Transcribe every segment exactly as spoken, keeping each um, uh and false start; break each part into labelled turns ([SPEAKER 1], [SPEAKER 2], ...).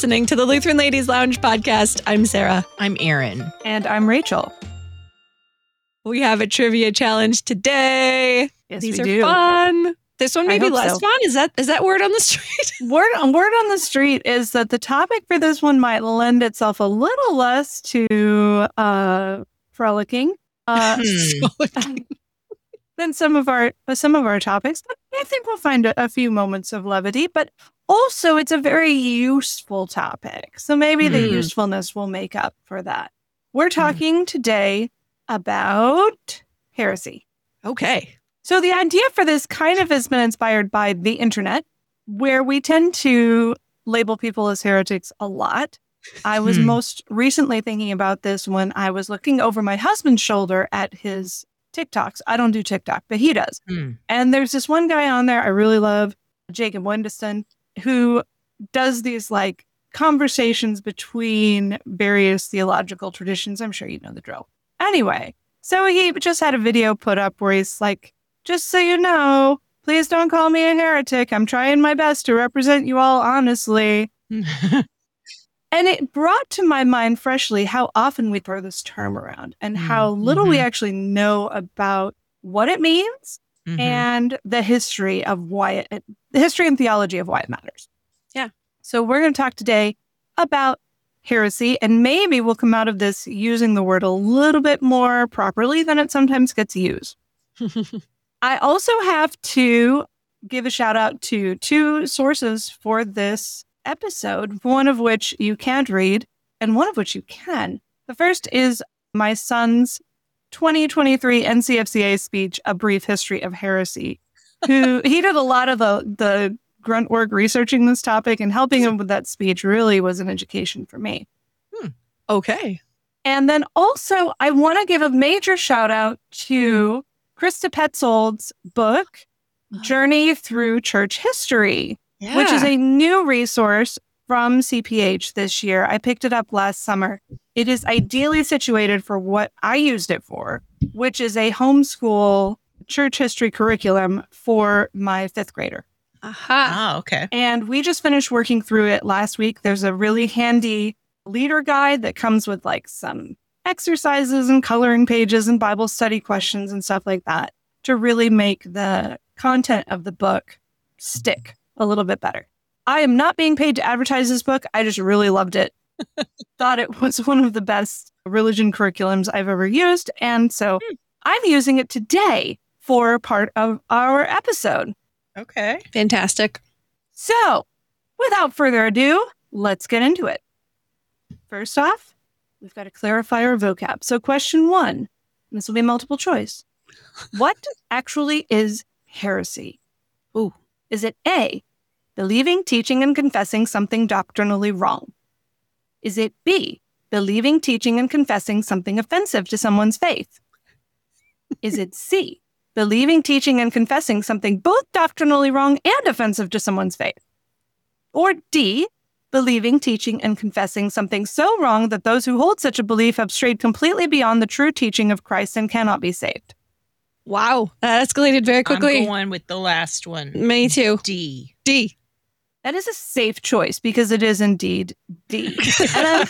[SPEAKER 1] listening to the Lutheran Ladies Lounge podcast. I'm Sarah.
[SPEAKER 2] I'm Erin.
[SPEAKER 3] And I'm Rachel.
[SPEAKER 1] We have a trivia challenge today.
[SPEAKER 3] Yes,
[SPEAKER 1] These
[SPEAKER 3] we
[SPEAKER 1] are
[SPEAKER 3] do.
[SPEAKER 1] fun. This one may
[SPEAKER 3] I
[SPEAKER 1] be
[SPEAKER 3] hope
[SPEAKER 1] less
[SPEAKER 3] so.
[SPEAKER 1] fun. Is that is that word on the street?
[SPEAKER 3] Word on word on the street is that the topic for this one might lend itself a little less to uh, frolicking uh, than some of our some of our topics. But I think we'll find a, a few moments of levity. But also, it's a very useful topic, so maybe the
[SPEAKER 1] Mm.
[SPEAKER 3] usefulness will make up for that. We're talking today about heresy.
[SPEAKER 1] Okay.
[SPEAKER 3] So the idea for this kind of has been inspired by the internet, where we tend to label people as heretics a lot. I was
[SPEAKER 2] Hmm.
[SPEAKER 3] most recently thinking about this when I was looking over my husband's shoulder at his TikToks. I don't do TikTok, but he does.
[SPEAKER 2] Hmm.
[SPEAKER 3] And there's this one guy on there I really love, Jacob Windeston, who does these like conversations between various theological traditions. I'm sure you know the drill. Anyway, so he just had a video put up where he's like, just so you know, please don't call me a heretic. I'm trying my best to represent you all honestly. And it brought to my mind freshly how often we throw this term around and how little we
[SPEAKER 2] Mhm.
[SPEAKER 3] actually know about what it means
[SPEAKER 2] Mhm.
[SPEAKER 3] and the history of why it, the history and theology of why it matters.
[SPEAKER 1] Yeah.
[SPEAKER 3] So we're going to talk today about heresy, and maybe we'll come out of this using the word a little bit more properly than it sometimes gets used. I also have to give a shout out to two sources for this episode, one of which you can't read and one of which you can. The first is my son's twenty twenty-three N C F C A speech, A Brief History of Heresy, who he did a lot of the, the grunt work researching this topic, and helping him with that speech really was an education for me.
[SPEAKER 1] Okay.
[SPEAKER 3] And then also, I want to give a major shout out to Krista Petzold's book, Journey Through Church History,
[SPEAKER 1] Yeah.
[SPEAKER 3] which is a new resource from C P H this year. I picked it up last summer. It is ideally situated for what I used it for, which is a homeschool church history curriculum for my fifth grader.
[SPEAKER 1] Aha.
[SPEAKER 2] Oh, okay.
[SPEAKER 3] And we just finished working through it last week. There's a really handy leader guide that comes with like some exercises and coloring pages and Bible study questions and stuff like that to really make the content of the book stick a little bit better. I am not being paid to advertise this book. I just really loved it. Thought it was one of the best religion curriculums I've ever used. And so I'm using it today for part of our episode.
[SPEAKER 2] Okay.
[SPEAKER 1] Fantastic.
[SPEAKER 3] So, without further ado, let's get into it. First off, we've got to clarify our vocab. So, question one, this will be multiple choice. What actually is heresy?
[SPEAKER 1] Ooh.
[SPEAKER 3] Is it A, believing, teaching, and confessing something doctrinally wrong? Is it B, believing, teaching, and confessing something offensive to someone's faith? Is it C, believing, teaching, and confessing something both doctrinally wrong and offensive to someone's faith? Or D, believing, teaching, and confessing something so wrong that those who hold such a belief have strayed completely beyond the true teaching of Christ and cannot be saved?
[SPEAKER 1] Wow. That escalated very quickly.
[SPEAKER 2] I'm going with the last one.
[SPEAKER 1] Me too.
[SPEAKER 2] D.
[SPEAKER 1] D.
[SPEAKER 3] That is a safe choice because it is indeed D. And I,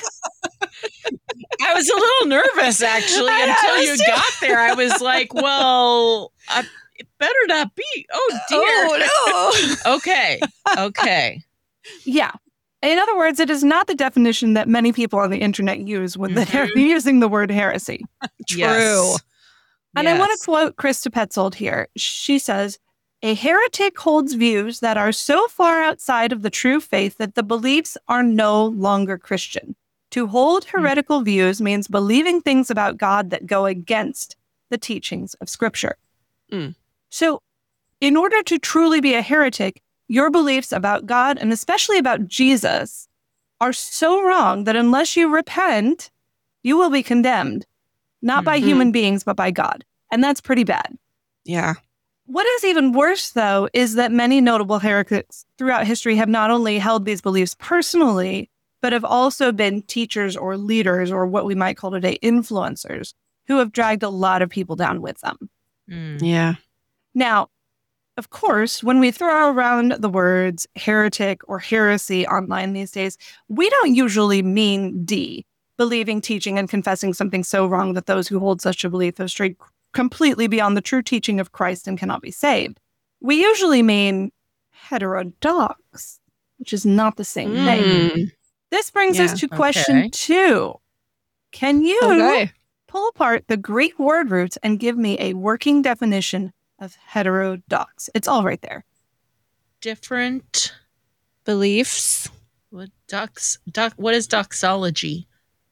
[SPEAKER 2] I was a little nervous, actually,
[SPEAKER 1] I
[SPEAKER 2] until
[SPEAKER 1] was
[SPEAKER 2] you
[SPEAKER 1] too.
[SPEAKER 2] got there. I was like, well, I, it better not be. Oh, dear.
[SPEAKER 1] Oh, no.
[SPEAKER 2] Okay. Okay.
[SPEAKER 3] yeah. In other words, it is not the definition that many people on the internet use when they're
[SPEAKER 2] Mhm.
[SPEAKER 3] using the word heresy.
[SPEAKER 1] True.
[SPEAKER 2] Yes.
[SPEAKER 3] And I want
[SPEAKER 2] Yes.
[SPEAKER 3] to quote Krista Petzold here. She says, a heretic holds views that are so far outside of the true faith that the beliefs are no longer Christian. To hold heretical views means believing things about God that go against the teachings of Scripture.
[SPEAKER 1] Mm.
[SPEAKER 3] So, in order to truly be a heretic, your beliefs about God, and especially about Jesus, are so wrong that unless you repent, you will be condemned, not by
[SPEAKER 1] Mhm.
[SPEAKER 3] human beings, but by God. And that's pretty bad.
[SPEAKER 1] Yeah.
[SPEAKER 3] What is even worse, though, is that many notable heretics throughout history have not only held these beliefs personally, but have also been teachers or leaders, or what we might call today influencers, who have dragged a lot of people down with them.
[SPEAKER 2] Mm.
[SPEAKER 1] Yeah.
[SPEAKER 3] Now, of course, when we throw around the words heretic or heresy online these days, we don't usually mean D, believing, teaching, and confessing something so wrong that those who hold such a belief have strayed completely beyond the true teaching of Christ and cannot be saved. We usually mean heterodox, which is not the same
[SPEAKER 1] Mm.
[SPEAKER 3] thing. This brings
[SPEAKER 1] Yeah.
[SPEAKER 3] us to question
[SPEAKER 2] Okay.
[SPEAKER 3] two. Can you
[SPEAKER 1] Okay.
[SPEAKER 3] pull apart the Greek word roots and give me a working definition of heterodox? It's all right there.
[SPEAKER 2] Different.
[SPEAKER 1] Beliefs.
[SPEAKER 2] What dox? Doc. What is doxology?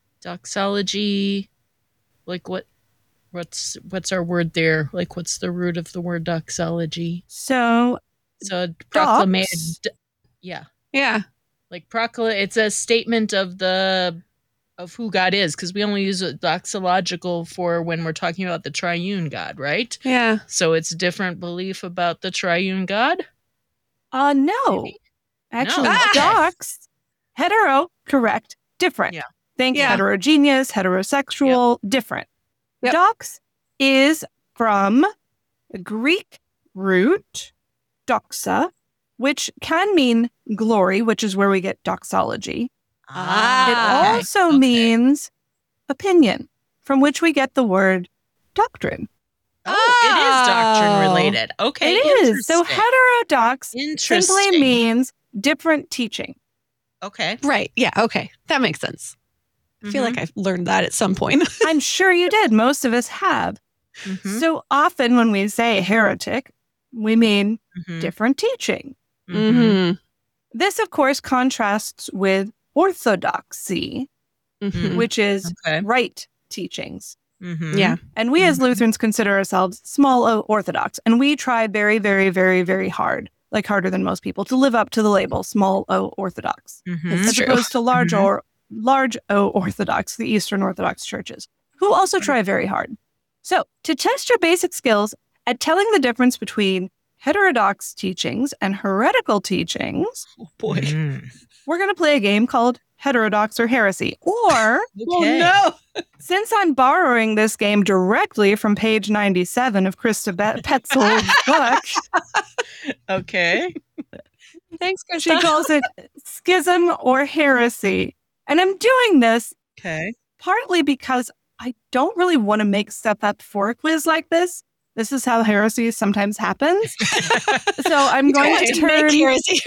[SPEAKER 2] Doxology. Like what? What's what's our word there? Like what's the root of the word doxology?
[SPEAKER 3] So,
[SPEAKER 2] So proclamation.
[SPEAKER 3] dox,
[SPEAKER 2] Yeah.
[SPEAKER 1] Yeah.
[SPEAKER 2] Like procla. It's a statement of the of who God is, because we only use it doxological for when we're talking about the triune God, right?
[SPEAKER 1] Yeah.
[SPEAKER 2] So it's a different belief about the triune God.
[SPEAKER 3] uh, no.
[SPEAKER 2] Maybe.
[SPEAKER 3] Actually,
[SPEAKER 2] No, okay.
[SPEAKER 3] dox, hetero, correct, different.
[SPEAKER 2] Yeah.
[SPEAKER 3] Think
[SPEAKER 1] Yeah.
[SPEAKER 3] heterogeneous, heterosexual, different.
[SPEAKER 1] Yep.
[SPEAKER 3] Dox is from the Greek root doxa, which can mean glory, which is where we get doxology.
[SPEAKER 1] Ah,
[SPEAKER 3] It
[SPEAKER 1] okay.
[SPEAKER 3] also
[SPEAKER 2] Okay.
[SPEAKER 3] means opinion, from which we get the word doctrine.
[SPEAKER 2] Oh, it is doctrine
[SPEAKER 1] Oh.
[SPEAKER 2] related. Okay,
[SPEAKER 3] It is. So
[SPEAKER 2] interesting.
[SPEAKER 3] heterodox
[SPEAKER 2] Interesting.
[SPEAKER 3] simply means different teaching.
[SPEAKER 2] Okay.
[SPEAKER 1] Right. Yeah. Okay. That makes sense. I feel like I've learned that at some point.
[SPEAKER 3] I'm sure you did. Most of us have.
[SPEAKER 2] Mhm,
[SPEAKER 3] So often when we say heretic, we mean
[SPEAKER 2] mhm,
[SPEAKER 3] different teaching.
[SPEAKER 2] mhm.
[SPEAKER 1] Mm-hmm.
[SPEAKER 3] This, of course, contrasts with orthodoxy,
[SPEAKER 1] Mm-hmm.
[SPEAKER 3] which is
[SPEAKER 2] Okay.
[SPEAKER 3] right teachings.
[SPEAKER 2] Mhm.
[SPEAKER 1] Yeah.
[SPEAKER 3] And we as
[SPEAKER 2] Mhm.
[SPEAKER 3] Lutherans consider ourselves small o orthodox. And we try very, very, very, very hard, like harder than most people, to live up to the label small o orthodox,
[SPEAKER 2] Mhm.
[SPEAKER 1] It's
[SPEAKER 3] as
[SPEAKER 1] true.
[SPEAKER 3] opposed to large
[SPEAKER 2] Mhm.
[SPEAKER 3] or large o orthodox, the Eastern Orthodox churches, who also try very hard. So to test your basic skills at telling the difference between heterodox teachings and heretical teachings,
[SPEAKER 1] Oh, boy.
[SPEAKER 2] Mm.
[SPEAKER 3] we're going to play a game called Heterodox or Heresy. Or,
[SPEAKER 2] Okay.
[SPEAKER 1] Oh, no.
[SPEAKER 3] since I'm borrowing this game directly from page ninety-seven of Krista Be- Petzel's book,
[SPEAKER 2] Okay.
[SPEAKER 1] Thanks,
[SPEAKER 3] she
[SPEAKER 1] Krista.
[SPEAKER 3] calls it Schism or Heresy. And I'm doing this
[SPEAKER 2] Okay.
[SPEAKER 3] partly because I don't really want to make stuff up for a quiz like this. This is how heresy sometimes happens. So I'm going
[SPEAKER 1] Going
[SPEAKER 3] to
[SPEAKER 1] to make
[SPEAKER 3] turn
[SPEAKER 1] heresy.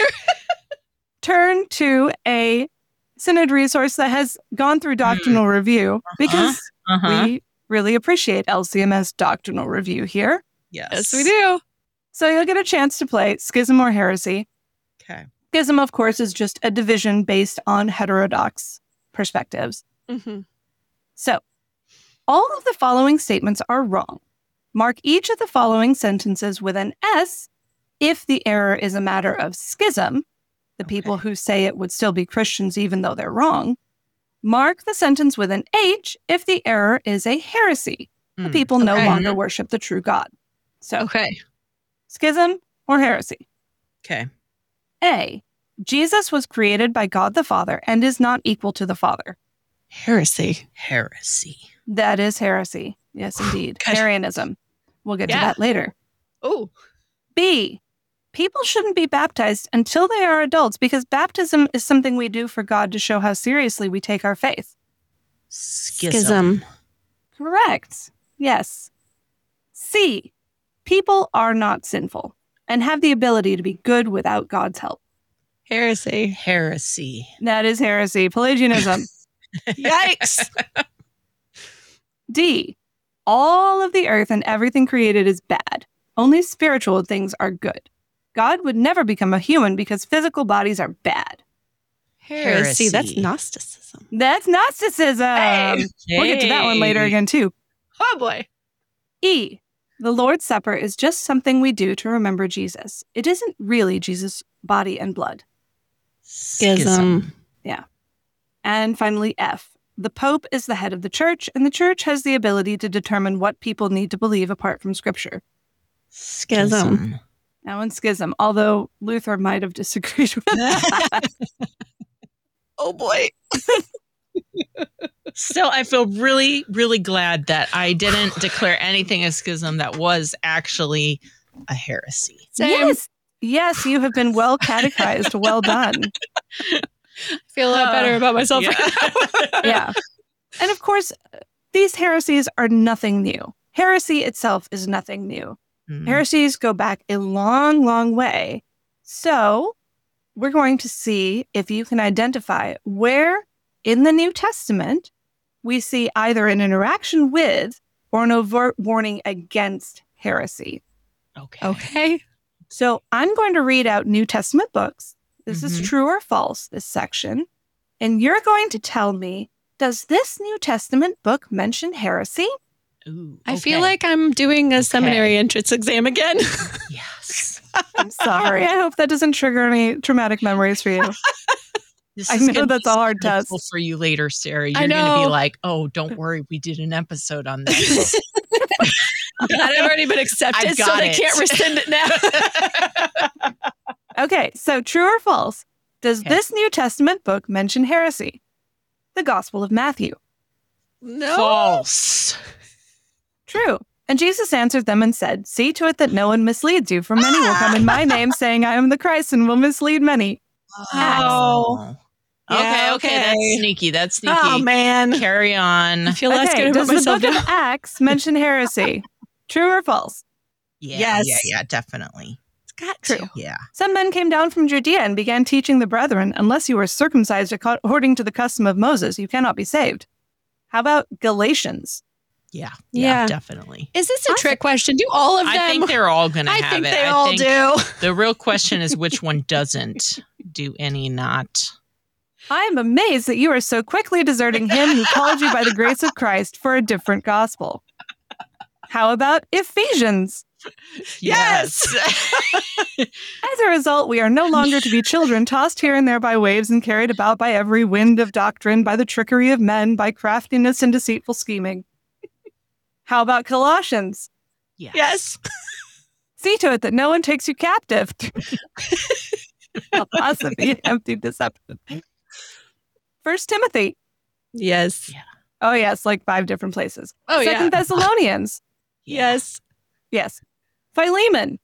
[SPEAKER 3] turn to a synod resource that has gone through doctrinal review because
[SPEAKER 2] Uh-huh.
[SPEAKER 3] we really appreciate L C M S doctrinal review here.
[SPEAKER 2] Yes.
[SPEAKER 1] Yes, we do.
[SPEAKER 3] So you'll get a chance to play Schism or Heresy.
[SPEAKER 2] Okay.
[SPEAKER 3] Schism, of course, is just a division based on heterodox perspectives.
[SPEAKER 1] Mm-hmm.
[SPEAKER 3] So all of the following statements are wrong. Mark each of the following sentences with an S if the error is a matter of schism. The people
[SPEAKER 2] Okay.
[SPEAKER 3] who say it would still be Christians even though they're wrong. Mark the sentence with an H if the error is a heresy. The
[SPEAKER 2] Mm.
[SPEAKER 3] people no
[SPEAKER 1] Okay.
[SPEAKER 3] longer worship the true God. So,
[SPEAKER 1] Okay.
[SPEAKER 3] schism or heresy?
[SPEAKER 2] Okay.
[SPEAKER 3] A. Jesus was created by God the Father and is not equal to the Father.
[SPEAKER 1] Heresy.
[SPEAKER 2] Heresy.
[SPEAKER 3] That is heresy. Yes, indeed.
[SPEAKER 1] Good.
[SPEAKER 3] Arianism. We'll get to
[SPEAKER 1] Yeah.
[SPEAKER 3] that later.
[SPEAKER 1] Oh.
[SPEAKER 3] B. People shouldn't be baptized until they are adults because baptism is something we do for God to show how seriously we take our faith.
[SPEAKER 2] Schism.
[SPEAKER 3] Correct. Yes. C. People are not sinful and have the ability to be good without God's help.
[SPEAKER 1] Heresy.
[SPEAKER 2] Heresy.
[SPEAKER 3] That is heresy. Pelagianism.
[SPEAKER 1] Yikes.
[SPEAKER 3] D. All of the earth and everything created is bad. Only spiritual things are good. God would never become a human because physical bodies are bad.
[SPEAKER 1] Heresy. That's
[SPEAKER 2] Heresy.
[SPEAKER 1] Gnosticism.
[SPEAKER 3] That's Gnosticism.
[SPEAKER 1] Hey.
[SPEAKER 3] We'll get to that one later
[SPEAKER 2] Hey.
[SPEAKER 3] again, too.
[SPEAKER 1] Oh, boy.
[SPEAKER 3] E. The Lord's Supper is just something we do to remember Jesus. It isn't really Jesus' body and blood.
[SPEAKER 1] Schism.
[SPEAKER 3] And finally, F. The Pope is the head of the church, and the church has the ability to determine what people need to believe apart from Scripture.
[SPEAKER 1] Schism.
[SPEAKER 3] Now, in schism, although Luther might have disagreed with that.
[SPEAKER 1] Oh, boy.
[SPEAKER 2] Still, I feel really, really glad that I didn't declare anything a schism that was actually a heresy.
[SPEAKER 1] Same.
[SPEAKER 3] Yes. Yes, you have been well catechized. Well done.
[SPEAKER 1] I feel a lot better about myself.
[SPEAKER 2] Yeah.
[SPEAKER 1] right now.
[SPEAKER 3] Yeah. And of course, these heresies are nothing new. Heresy itself is nothing new.
[SPEAKER 2] Mm.
[SPEAKER 3] Heresies go back a long, long way. So we're going to see if you can identify where in the New Testament we see either an interaction with or an overt warning against heresy.
[SPEAKER 2] Okay.
[SPEAKER 1] Okay.
[SPEAKER 3] So I'm going to read out New Testament books. This
[SPEAKER 2] Mhm.
[SPEAKER 3] is true or false, this section. And you're going to tell me, does this New Testament book mention heresy?
[SPEAKER 2] Ooh,
[SPEAKER 1] I
[SPEAKER 2] okay.
[SPEAKER 1] feel like I'm doing a seminary entrance exam again.
[SPEAKER 2] Yes.
[SPEAKER 3] I'm sorry. I hope that doesn't trigger any traumatic memories for you.
[SPEAKER 2] This
[SPEAKER 3] I
[SPEAKER 2] is
[SPEAKER 3] know
[SPEAKER 2] gonna
[SPEAKER 3] that's
[SPEAKER 2] be
[SPEAKER 3] a hard
[SPEAKER 2] so helpful
[SPEAKER 3] test.
[SPEAKER 2] for you later, Sarah.
[SPEAKER 1] I
[SPEAKER 2] You're going to be
[SPEAKER 1] know.
[SPEAKER 2] like, "Oh, don't worry, we did an episode on this."
[SPEAKER 1] I've already been accepted,
[SPEAKER 2] I've
[SPEAKER 1] so
[SPEAKER 2] got
[SPEAKER 1] they
[SPEAKER 2] it.
[SPEAKER 1] can't rescind it now.
[SPEAKER 3] Okay, so true or false? Does
[SPEAKER 2] Okay.
[SPEAKER 3] this New Testament book mention heresy? The Gospel of Matthew.
[SPEAKER 1] No.
[SPEAKER 2] False.
[SPEAKER 3] True. And Jesus answered them and said, see to it that no one misleads you, for many will come in my name, saying, I am the Christ, and will mislead many.
[SPEAKER 1] Oh.
[SPEAKER 2] Okay,
[SPEAKER 1] Yeah,
[SPEAKER 2] okay,
[SPEAKER 1] okay.
[SPEAKER 2] that's sneaky. That's sneaky.
[SPEAKER 1] Oh, man.
[SPEAKER 2] Carry on.
[SPEAKER 1] I feel less
[SPEAKER 3] Okay,
[SPEAKER 1] good about
[SPEAKER 3] does the
[SPEAKER 1] myself
[SPEAKER 3] book
[SPEAKER 1] now.
[SPEAKER 3] of Acts mention heresy? True or false?
[SPEAKER 2] Yeah,
[SPEAKER 1] Yes.
[SPEAKER 2] yeah, yeah, definitely.
[SPEAKER 1] It's got
[SPEAKER 3] True.
[SPEAKER 1] to.
[SPEAKER 2] Yeah.
[SPEAKER 3] Some men came down from Judea and began teaching the brethren, unless you are circumcised according to the custom of Moses, you cannot be saved. How about Galatians?
[SPEAKER 2] Yeah, yeah,
[SPEAKER 1] Yeah.
[SPEAKER 2] definitely.
[SPEAKER 1] Is this a
[SPEAKER 3] Awesome.
[SPEAKER 1] trick question? Do all of them?
[SPEAKER 2] I think they're all going to
[SPEAKER 1] I
[SPEAKER 2] have
[SPEAKER 1] think
[SPEAKER 2] it.
[SPEAKER 1] they
[SPEAKER 2] I
[SPEAKER 1] all
[SPEAKER 2] think
[SPEAKER 1] do.
[SPEAKER 2] the real question is which one doesn't do any not.
[SPEAKER 3] I am amazed that you are so quickly deserting him who called you by the grace of Christ for a different gospel. How about Ephesians?
[SPEAKER 1] Yes.
[SPEAKER 3] As a result, we are no longer to be children tossed here and there by waves and carried about by every wind of doctrine, by the trickery of men, by craftiness and deceitful scheming. How about Colossians?
[SPEAKER 2] Yes.
[SPEAKER 1] Yes.
[SPEAKER 3] See to it that no one takes you captive. Philosophy, empty deception. First Timothy.
[SPEAKER 1] Yes.
[SPEAKER 2] Yeah.
[SPEAKER 3] Oh, yes, like five different places.
[SPEAKER 1] Oh,
[SPEAKER 3] Second
[SPEAKER 1] yeah.
[SPEAKER 3] Thessalonians.
[SPEAKER 1] Yes.
[SPEAKER 3] Yes. Philemon.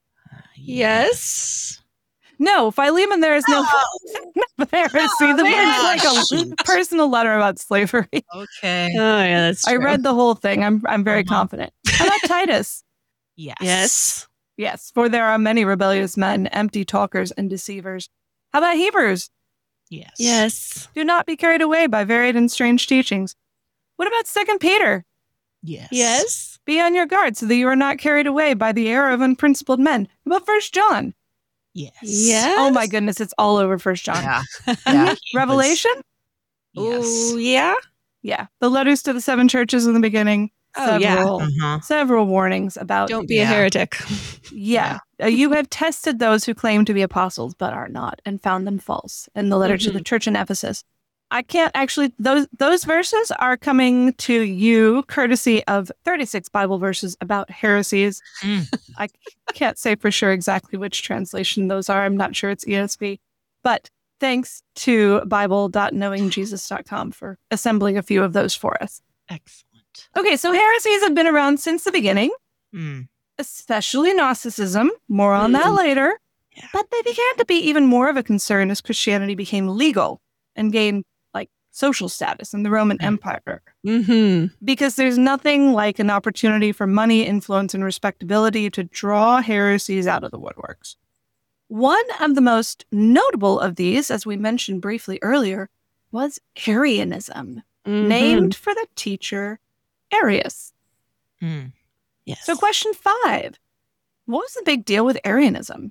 [SPEAKER 1] Yes.
[SPEAKER 3] No, Philemon, there is no heresy. The
[SPEAKER 1] man.
[SPEAKER 3] book's like a
[SPEAKER 2] Shoot.
[SPEAKER 3] personal letter about slavery.
[SPEAKER 2] Okay.
[SPEAKER 1] Oh, yeah, that's
[SPEAKER 3] I
[SPEAKER 1] true.
[SPEAKER 3] read the whole thing. I'm I'm very
[SPEAKER 2] Uh-huh.
[SPEAKER 3] confident. How about Titus?
[SPEAKER 2] Yes.
[SPEAKER 1] Yes.
[SPEAKER 3] Yes, for there are many rebellious men, empty talkers and deceivers. How about Hebrews?
[SPEAKER 2] Yes.
[SPEAKER 1] Yes.
[SPEAKER 3] Do not be carried away by varied and strange teachings. What about Second Peter?
[SPEAKER 2] Yes.
[SPEAKER 1] Yes.
[SPEAKER 3] Be on your guard so that you are not carried away by the error of unprincipled men. How about First John?
[SPEAKER 2] Yes.
[SPEAKER 1] Yes.
[SPEAKER 3] Oh my goodness, it's all over First John.
[SPEAKER 2] Yeah. Yeah.
[SPEAKER 3] Revelation?
[SPEAKER 2] Yes.
[SPEAKER 1] Oh, yeah.
[SPEAKER 3] Yeah. The letters to the seven churches in the beginning.
[SPEAKER 1] Oh, yeah.
[SPEAKER 3] Several,
[SPEAKER 2] Uh-huh.
[SPEAKER 3] several warnings about,
[SPEAKER 1] Don't be a
[SPEAKER 2] Yeah.
[SPEAKER 1] heretic.
[SPEAKER 3] yeah. Uh, you have tested those who claim to be apostles but are not and found them false in the letter to the church in Ephesus. I can't actually, those those verses are coming to you courtesy of thirty-six Bible verses about heresies.
[SPEAKER 2] Mm.
[SPEAKER 3] I can't say for sure exactly which translation those are. I'm not sure it's E S V. But thanks to bible dot knowing jesus dot com for assembling a few of those for us.
[SPEAKER 2] Excellent.
[SPEAKER 3] Okay, so heresies have been around since the beginning,
[SPEAKER 2] Mm.
[SPEAKER 3] especially Gnosticism. More on that
[SPEAKER 1] Mm.
[SPEAKER 3] later.
[SPEAKER 1] Yeah.
[SPEAKER 3] But they began to be even more of a concern as Christianity became legal and gained like social status in the Roman
[SPEAKER 2] Mm.
[SPEAKER 3] Empire.
[SPEAKER 1] Mm-hmm.
[SPEAKER 3] Because there's nothing like an opportunity for money, influence, and respectability to draw heresies out of the woodworks. One of the most notable of these, as we mentioned briefly earlier, was Arianism,
[SPEAKER 1] Mm-hmm.
[SPEAKER 3] named for the teacher Arius.
[SPEAKER 2] Mm.
[SPEAKER 1] Yes.
[SPEAKER 3] So, question five, what was the big deal with Arianism?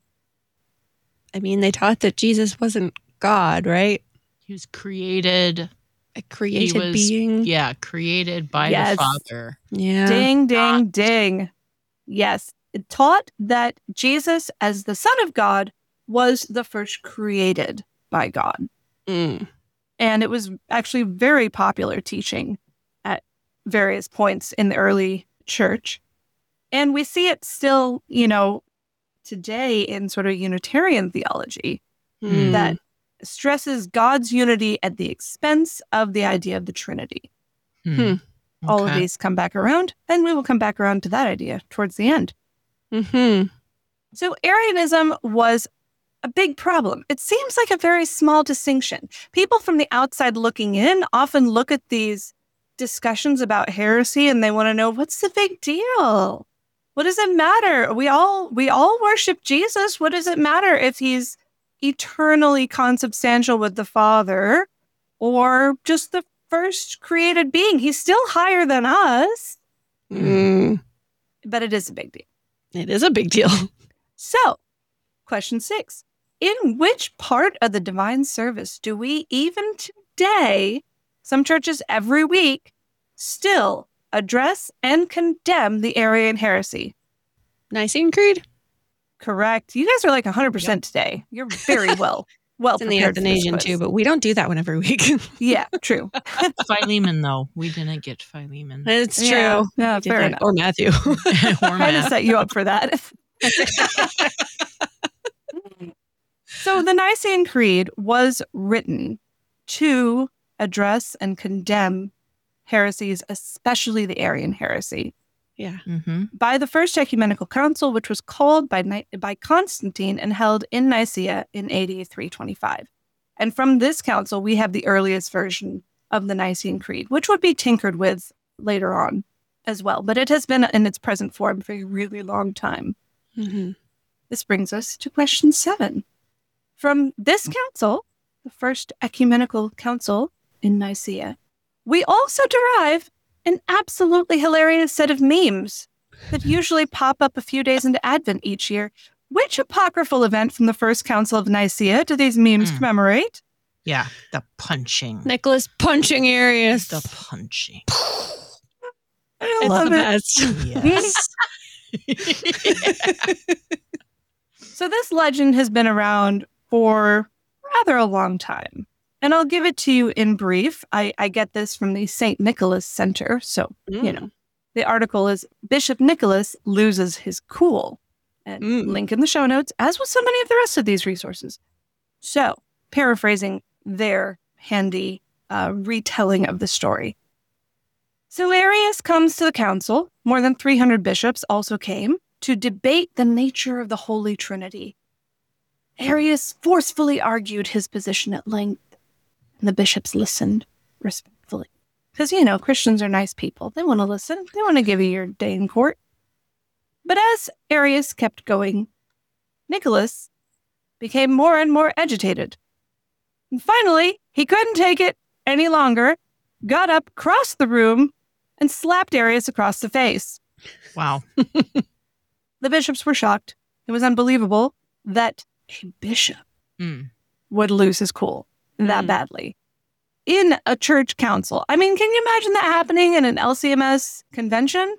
[SPEAKER 1] I mean, they taught that Jesus wasn't God, right?
[SPEAKER 2] He was created.
[SPEAKER 1] A created
[SPEAKER 2] was-
[SPEAKER 1] being.
[SPEAKER 2] Yeah, created by
[SPEAKER 3] Yes.
[SPEAKER 2] the Father.
[SPEAKER 1] Yeah.
[SPEAKER 3] Ding, ding, ding. Yes, it taught that Jesus, as the Son of God, was the first created by God.
[SPEAKER 1] Mm.
[SPEAKER 3] And it was actually very popular teaching at various points in the early church. And we see it still, you know, today in sort of Unitarian theology
[SPEAKER 1] Mm.
[SPEAKER 3] that stresses God's unity at the expense of the idea of the Trinity.
[SPEAKER 2] Hmm.
[SPEAKER 3] All of
[SPEAKER 2] Okay.
[SPEAKER 3] these come back around, and we will come back around to that idea towards the end.
[SPEAKER 1] Mm-hmm.
[SPEAKER 3] So Arianism was a big problem. It seems like a very small distinction. People from the outside looking in often look at these discussions about heresy and they want to know, what's the big deal? What does it matter? We all we all worship Jesus. What does it matter if he's eternally consubstantial with the Father or just the first created being? He's still higher than us.
[SPEAKER 1] Mm,
[SPEAKER 3] But it is a big deal.
[SPEAKER 1] it is a big deal.
[SPEAKER 3] So, question six. In which part of the divine service do we even today, some churches every week, still address and condemn the Arian heresy?
[SPEAKER 1] Nicene Creed?
[SPEAKER 3] Correct. You guys are like one hundred percent today. You're very well, well
[SPEAKER 1] It's in the
[SPEAKER 3] prepared for this
[SPEAKER 1] Athanasian
[SPEAKER 3] quiz.
[SPEAKER 1] too, but we don't do that one every week.
[SPEAKER 3] Yeah, true.
[SPEAKER 2] Philemon, though. We didn't get Philemon.
[SPEAKER 1] It's true.
[SPEAKER 3] Yeah, yeah,
[SPEAKER 1] We did
[SPEAKER 3] fair
[SPEAKER 1] that.
[SPEAKER 3] enough.
[SPEAKER 1] Or Matthew.
[SPEAKER 2] or
[SPEAKER 3] Trying to
[SPEAKER 2] Matt.
[SPEAKER 3] set you up for that. So the Nicene Creed was written to address and condemn heresies, especially the Arian heresy,
[SPEAKER 1] Yeah.
[SPEAKER 2] Mm-hmm.
[SPEAKER 3] by the First Ecumenical Council, which was called by, Ni- by Constantine and held in Nicaea in A D three twenty-five. And from this council, we have the earliest version of the Nicene Creed, which would be tinkered with later on as well. But it has been in its present form for a really long time.
[SPEAKER 1] Mm-hmm.
[SPEAKER 3] This brings us to question seven. From this council, the First Ecumenical Council in Nicaea, we also derive an absolutely hilarious set of memes that usually pop up a few days into Advent each year. Which apocryphal event from the First Council of Nicaea do these memes
[SPEAKER 2] Hmm.
[SPEAKER 3] commemorate?
[SPEAKER 2] Yeah, the punching.
[SPEAKER 1] Nicholas punching Arius.
[SPEAKER 2] The punching.
[SPEAKER 3] I
[SPEAKER 1] It's
[SPEAKER 3] love
[SPEAKER 1] the
[SPEAKER 3] it.
[SPEAKER 1] best.
[SPEAKER 2] Yes.
[SPEAKER 3] So this legend has been around for rather a long time. And I'll give it to you in brief. I, I get this from the Saint Nicholas Center. So, you know, the article is Bishop Nicholas loses his cool. And
[SPEAKER 1] Mm.
[SPEAKER 3] link in the show notes, as with so many of the rest of these resources. So, paraphrasing their handy uh, retelling of the story. So Arius comes to the council. More than three hundred bishops also came to debate the nature of the Holy Trinity. Arius forcefully argued his position at length, and the bishops listened respectfully. Because, you know, Christians are nice people. They want to listen. They want to give you your day in court. But as Arius kept going, Nicholas became more and more agitated. And finally, he couldn't take it any longer, got up, crossed the room, and slapped Arius across the face.
[SPEAKER 2] Wow.
[SPEAKER 3] The bishops were shocked. It was unbelievable that a bishop
[SPEAKER 2] Mm.
[SPEAKER 3] would lose his cool that
[SPEAKER 1] Mm.
[SPEAKER 3] badly in a church council. I mean, can you imagine that happening in an L C M S convention?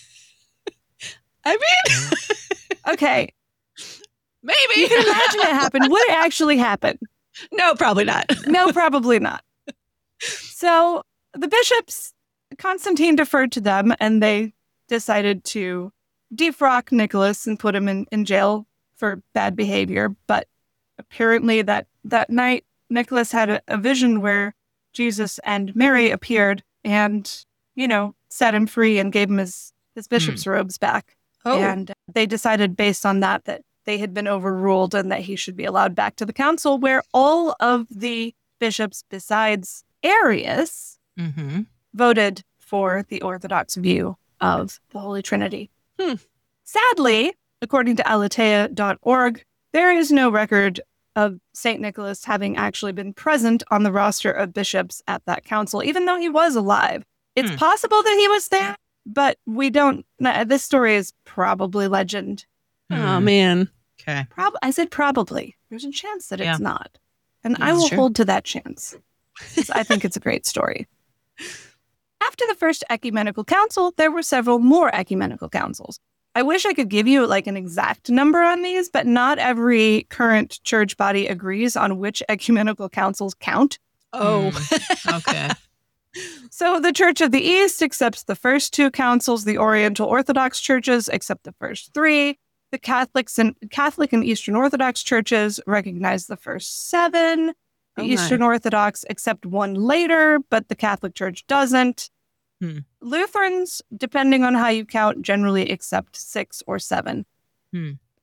[SPEAKER 1] I mean,
[SPEAKER 3] Okay,
[SPEAKER 1] maybe.
[SPEAKER 3] you can imagine it happen. Would it actually happen?
[SPEAKER 1] No, probably not.
[SPEAKER 3] No, probably not. So the bishops, Constantine deferred to them, and they decided to defrock Nicholas and put him in, in jail for bad behavior. But apparently that, that night, Nicholas had a, a vision where Jesus and Mary appeared and, you know, set him free and gave him his, his bishop's robes back.
[SPEAKER 1] Oh,
[SPEAKER 3] And they decided based on that that they had been overruled and that he should be allowed back to the council, where all of the bishops besides Arius
[SPEAKER 2] Mm-hmm.
[SPEAKER 3] voted for the Orthodox view of the Holy Trinity.
[SPEAKER 1] Hmm.
[SPEAKER 3] Sadly, according to aletheia dot org, there is no record of Saint Nicholas having actually been present on the roster of bishops at that council, even though he was alive. It's
[SPEAKER 2] Hmm.
[SPEAKER 3] possible that he was there, but we don't. nah, This story is probably legend.
[SPEAKER 1] oh man.
[SPEAKER 2] Okay.
[SPEAKER 3] Prob- I said probably. There's a chance that
[SPEAKER 2] Yeah.
[SPEAKER 3] it's not. And I
[SPEAKER 1] That's
[SPEAKER 3] will
[SPEAKER 1] true.
[SPEAKER 3] hold to that chance. 'Cause I think it's a great story. After the first ecumenical council, there were several more ecumenical councils. I wish I could give you like an exact number on these, but not every current church body agrees on which ecumenical councils count.
[SPEAKER 1] Oh.
[SPEAKER 2] Mm. Okay.
[SPEAKER 3] So the Church of the East accepts the first two councils. The Oriental Orthodox churches accept the first three. The Catholics and Catholic and Eastern Orthodox churches recognize the first seven. The
[SPEAKER 1] Oh, my.
[SPEAKER 3] Eastern Orthodox accept one later, but the Catholic Church doesn't.
[SPEAKER 2] Hmm.
[SPEAKER 3] Lutherans, depending on how you count, generally accept six or seven.
[SPEAKER 2] Hmm.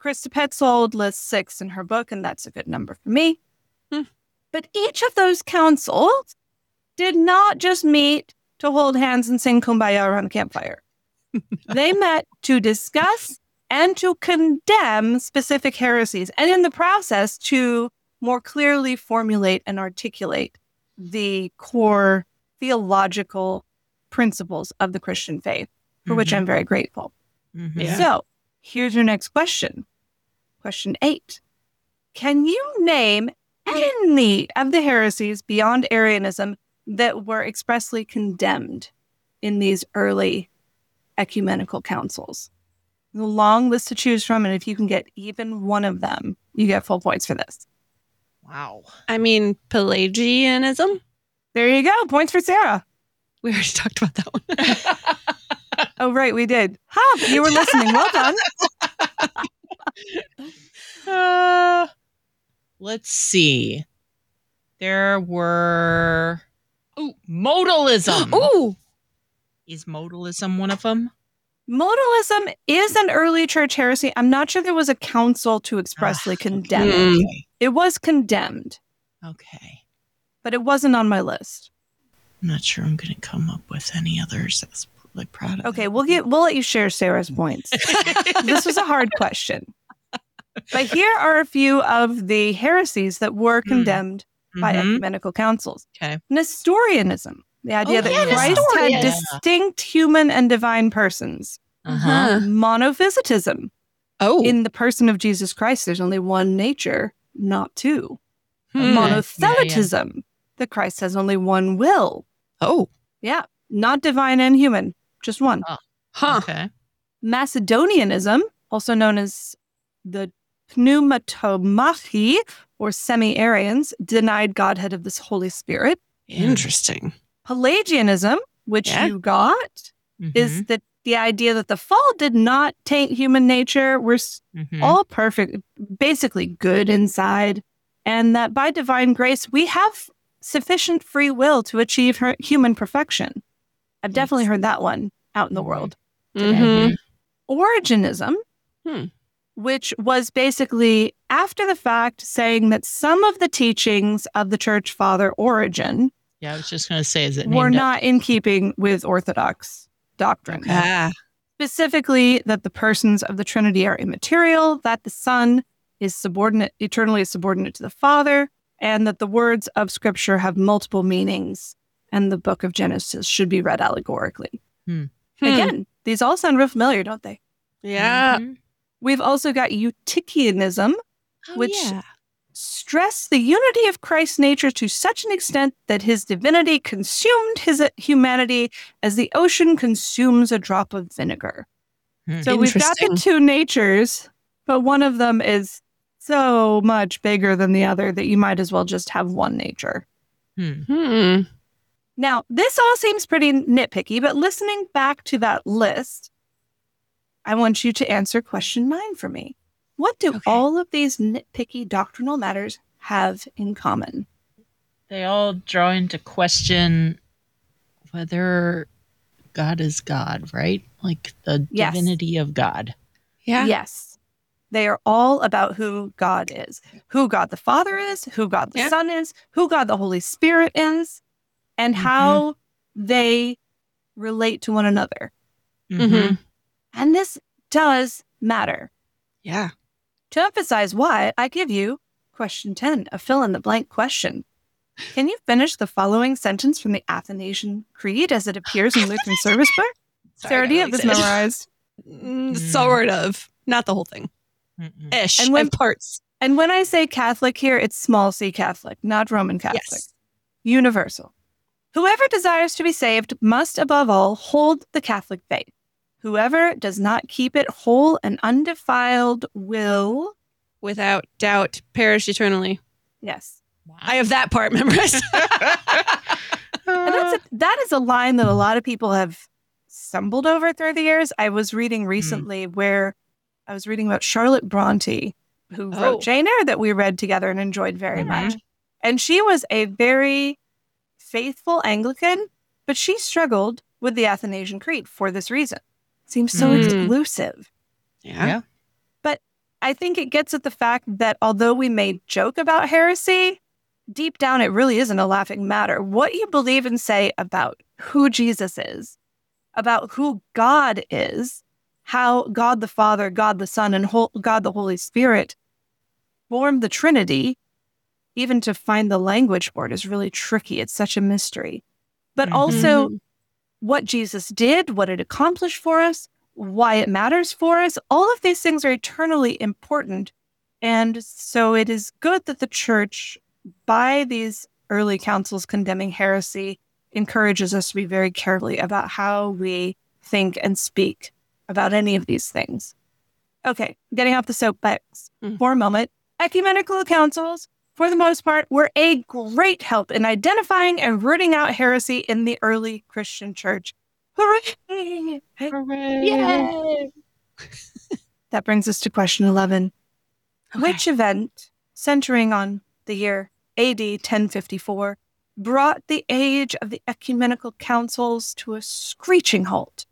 [SPEAKER 3] Krista Petzold lists six in her book, and that's a good number for me.
[SPEAKER 1] Hmm.
[SPEAKER 3] But each of those councils did not just meet to hold hands and sing Kumbaya around the campfire. They met to discuss and to condemn specific heresies, and in the process to more clearly formulate and articulate the core theological principles of the Christian faith, for which
[SPEAKER 2] Mhm.
[SPEAKER 3] I'm very grateful.
[SPEAKER 2] Mhm.
[SPEAKER 1] Yeah.
[SPEAKER 3] So here's your next question. Question eight. Can you name any of the heresies beyond Arianism that were expressly condemned in these early ecumenical councils? A long list to choose from, and if you can get even one of them, you get full points for this.
[SPEAKER 2] Wow.
[SPEAKER 1] I mean, Pelagianism?
[SPEAKER 3] There you go. Points for Sarah.
[SPEAKER 1] We already talked about that one.
[SPEAKER 3] Oh, right. We did. Huh. You were listening. Well done.
[SPEAKER 2] Uh, let's see. There were. Ooh, modalism.
[SPEAKER 1] Ooh,
[SPEAKER 2] Is modalism one of them?
[SPEAKER 3] Modalism is an early church heresy. I'm not sure there was a council to expressly
[SPEAKER 2] Ah,
[SPEAKER 3] condemn it.
[SPEAKER 1] Mm.
[SPEAKER 2] Okay.
[SPEAKER 3] It was condemned,
[SPEAKER 2] Okay.
[SPEAKER 3] but it wasn't on my list.
[SPEAKER 2] I'm not sure I'm going to come up with any others. I was really proud of
[SPEAKER 3] Okay,
[SPEAKER 2] that.
[SPEAKER 3] we'll get we'll let you share Sarah's points. This was a hard question. But here are a few of the heresies that were condemned by
[SPEAKER 2] Mhm.
[SPEAKER 3] ecumenical councils.
[SPEAKER 2] Okay.
[SPEAKER 3] Nestorianism, the idea
[SPEAKER 2] Oh,
[SPEAKER 3] that
[SPEAKER 2] yeah,
[SPEAKER 3] Christ
[SPEAKER 1] Nestorian.
[SPEAKER 3] had distinct human and divine persons.
[SPEAKER 2] Uh-huh.
[SPEAKER 3] Monophysitism.
[SPEAKER 1] oh.
[SPEAKER 3] In the person of Jesus Christ, there's only one nature, not two.
[SPEAKER 1] Hmm.
[SPEAKER 3] Monothelitism, that Christ has only one will.
[SPEAKER 1] Oh.
[SPEAKER 3] Yeah, not divine and human, just one.
[SPEAKER 1] Huh.
[SPEAKER 2] Okay.
[SPEAKER 3] Macedonianism, also known as the Pneumatomachi or semi-Arians, denied Godhead of the Holy Spirit.
[SPEAKER 1] Interesting.
[SPEAKER 3] Pelagianism, which
[SPEAKER 1] Yeah.
[SPEAKER 3] you got, is
[SPEAKER 2] Mhm.
[SPEAKER 3] the, the idea that the fall did not taint human nature. We're s-
[SPEAKER 2] Mhm.
[SPEAKER 3] all perfect, basically good inside, and that by divine grace, we have sufficient free will to achieve her human perfection. I've definitely heard that one out in the
[SPEAKER 2] Mhm.
[SPEAKER 3] world.
[SPEAKER 1] Mhm.
[SPEAKER 3] Origenism,
[SPEAKER 1] Hmm.
[SPEAKER 3] which was basically after the fact saying that some of the teachings of the church father Origen
[SPEAKER 2] Yeah, I was just going to say, is it
[SPEAKER 3] were
[SPEAKER 2] named
[SPEAKER 3] not in keeping with Orthodox doctrine.
[SPEAKER 2] Okay.
[SPEAKER 1] Ah.
[SPEAKER 3] Specifically, that the persons of the Trinity are immaterial, that the Son is subordinate, eternally subordinate to the Father, and that the words of Scripture have multiple meanings, and the book of Genesis should be read allegorically.
[SPEAKER 2] Hmm.
[SPEAKER 1] Hmm.
[SPEAKER 3] Again, these all sound real familiar, don't they?
[SPEAKER 1] Yeah.
[SPEAKER 2] Mhm.
[SPEAKER 3] We've also got Eutychianism,
[SPEAKER 1] Oh,
[SPEAKER 3] which
[SPEAKER 1] yeah.
[SPEAKER 3] stress the unity of Christ's nature to such an extent that his divinity consumed his humanity as the ocean consumes a drop of vinegar.
[SPEAKER 2] Hmm.
[SPEAKER 3] So we've got the
[SPEAKER 1] Interesting.
[SPEAKER 3] two natures, but one of them is so much bigger than the other that you might as well just have one nature.
[SPEAKER 2] Hmm.
[SPEAKER 1] Hmm.
[SPEAKER 3] Now, this all seems pretty nitpicky, but listening back to that list, I want you to answer question nine for me. What do
[SPEAKER 1] Okay.
[SPEAKER 3] all of these nitpicky doctrinal matters have in common?
[SPEAKER 2] They all draw into question whether God is God, right? Like the
[SPEAKER 3] Yes.
[SPEAKER 2] divinity of God.
[SPEAKER 1] Yeah.
[SPEAKER 3] Yes. They are all about who God is, who God the Father is, who God the
[SPEAKER 1] Yeah.
[SPEAKER 3] Son is, who God the Holy Spirit is, and
[SPEAKER 2] Mhm.
[SPEAKER 3] how they relate to one another.
[SPEAKER 2] Mhm.
[SPEAKER 3] And this does matter.
[SPEAKER 1] Yeah.
[SPEAKER 3] To emphasize why, I give you question ten, a fill in the blank question. Can you finish the following sentence from the Athanasian Creed as it appears in Lutheran Service Book?
[SPEAKER 1] Sorry,
[SPEAKER 3] Sarah,
[SPEAKER 1] I
[SPEAKER 3] do you
[SPEAKER 1] got
[SPEAKER 3] have this
[SPEAKER 1] excited.
[SPEAKER 3] memorized?
[SPEAKER 1] Mm,
[SPEAKER 2] Mm.
[SPEAKER 1] Sort of. Not the whole thing.
[SPEAKER 2] Mm-mm.
[SPEAKER 1] Ish.
[SPEAKER 3] And when-
[SPEAKER 1] And parts.
[SPEAKER 3] And when I say Catholic here, it's small c Catholic, not Roman Catholic.
[SPEAKER 1] Yes.
[SPEAKER 3] Universal. Whoever desires to be saved must above all hold the Catholic faith. Whoever does not keep it whole and undefiled will,
[SPEAKER 1] Without doubt, perish eternally.
[SPEAKER 3] yes.
[SPEAKER 1] I have that part memorized.
[SPEAKER 3] And that's a, that is a line that a lot of people have stumbled over through the years. I was reading recently where I was reading about Charlotte Bronte, who
[SPEAKER 1] Oh.
[SPEAKER 3] wrote Jane Eyre that we read together and enjoyed very
[SPEAKER 2] Mhm.
[SPEAKER 3] much. And she was a very faithful Anglican, but she struggled with the Athanasian Creed for this reason. It seems so
[SPEAKER 1] Mm.
[SPEAKER 3] exclusive.
[SPEAKER 1] Yeah.
[SPEAKER 2] Yeah.
[SPEAKER 3] But I think it gets at the fact that although we may joke about heresy, deep down it really isn't a laughing matter. What you believe and say about who Jesus is, about who God is, how God the Father, God the Son, and Hol- God the Holy Spirit form the Trinity, even to find the language for it is really tricky. It's such a mystery. But
[SPEAKER 2] Mhm.
[SPEAKER 3] also
[SPEAKER 1] Mhm.
[SPEAKER 3] what Jesus did, what it accomplished for us, why it matters for us, all of these things are eternally important. And so it is good that the church, by these early councils condemning heresy, encourages us to be very carefully about how we think and speak about any of these things. Okay, getting off the soapbox
[SPEAKER 1] Mm.
[SPEAKER 3] for a moment. Ecumenical councils, for the most part, were a great help in identifying and rooting out heresy in the early Christian church. Hooray!
[SPEAKER 2] Hooray.
[SPEAKER 3] Yay! That brings us to question eleven.
[SPEAKER 1] Okay.
[SPEAKER 3] Which event, centering on the year A D ten fifty-four, brought the age of the ecumenical councils to a screeching halt?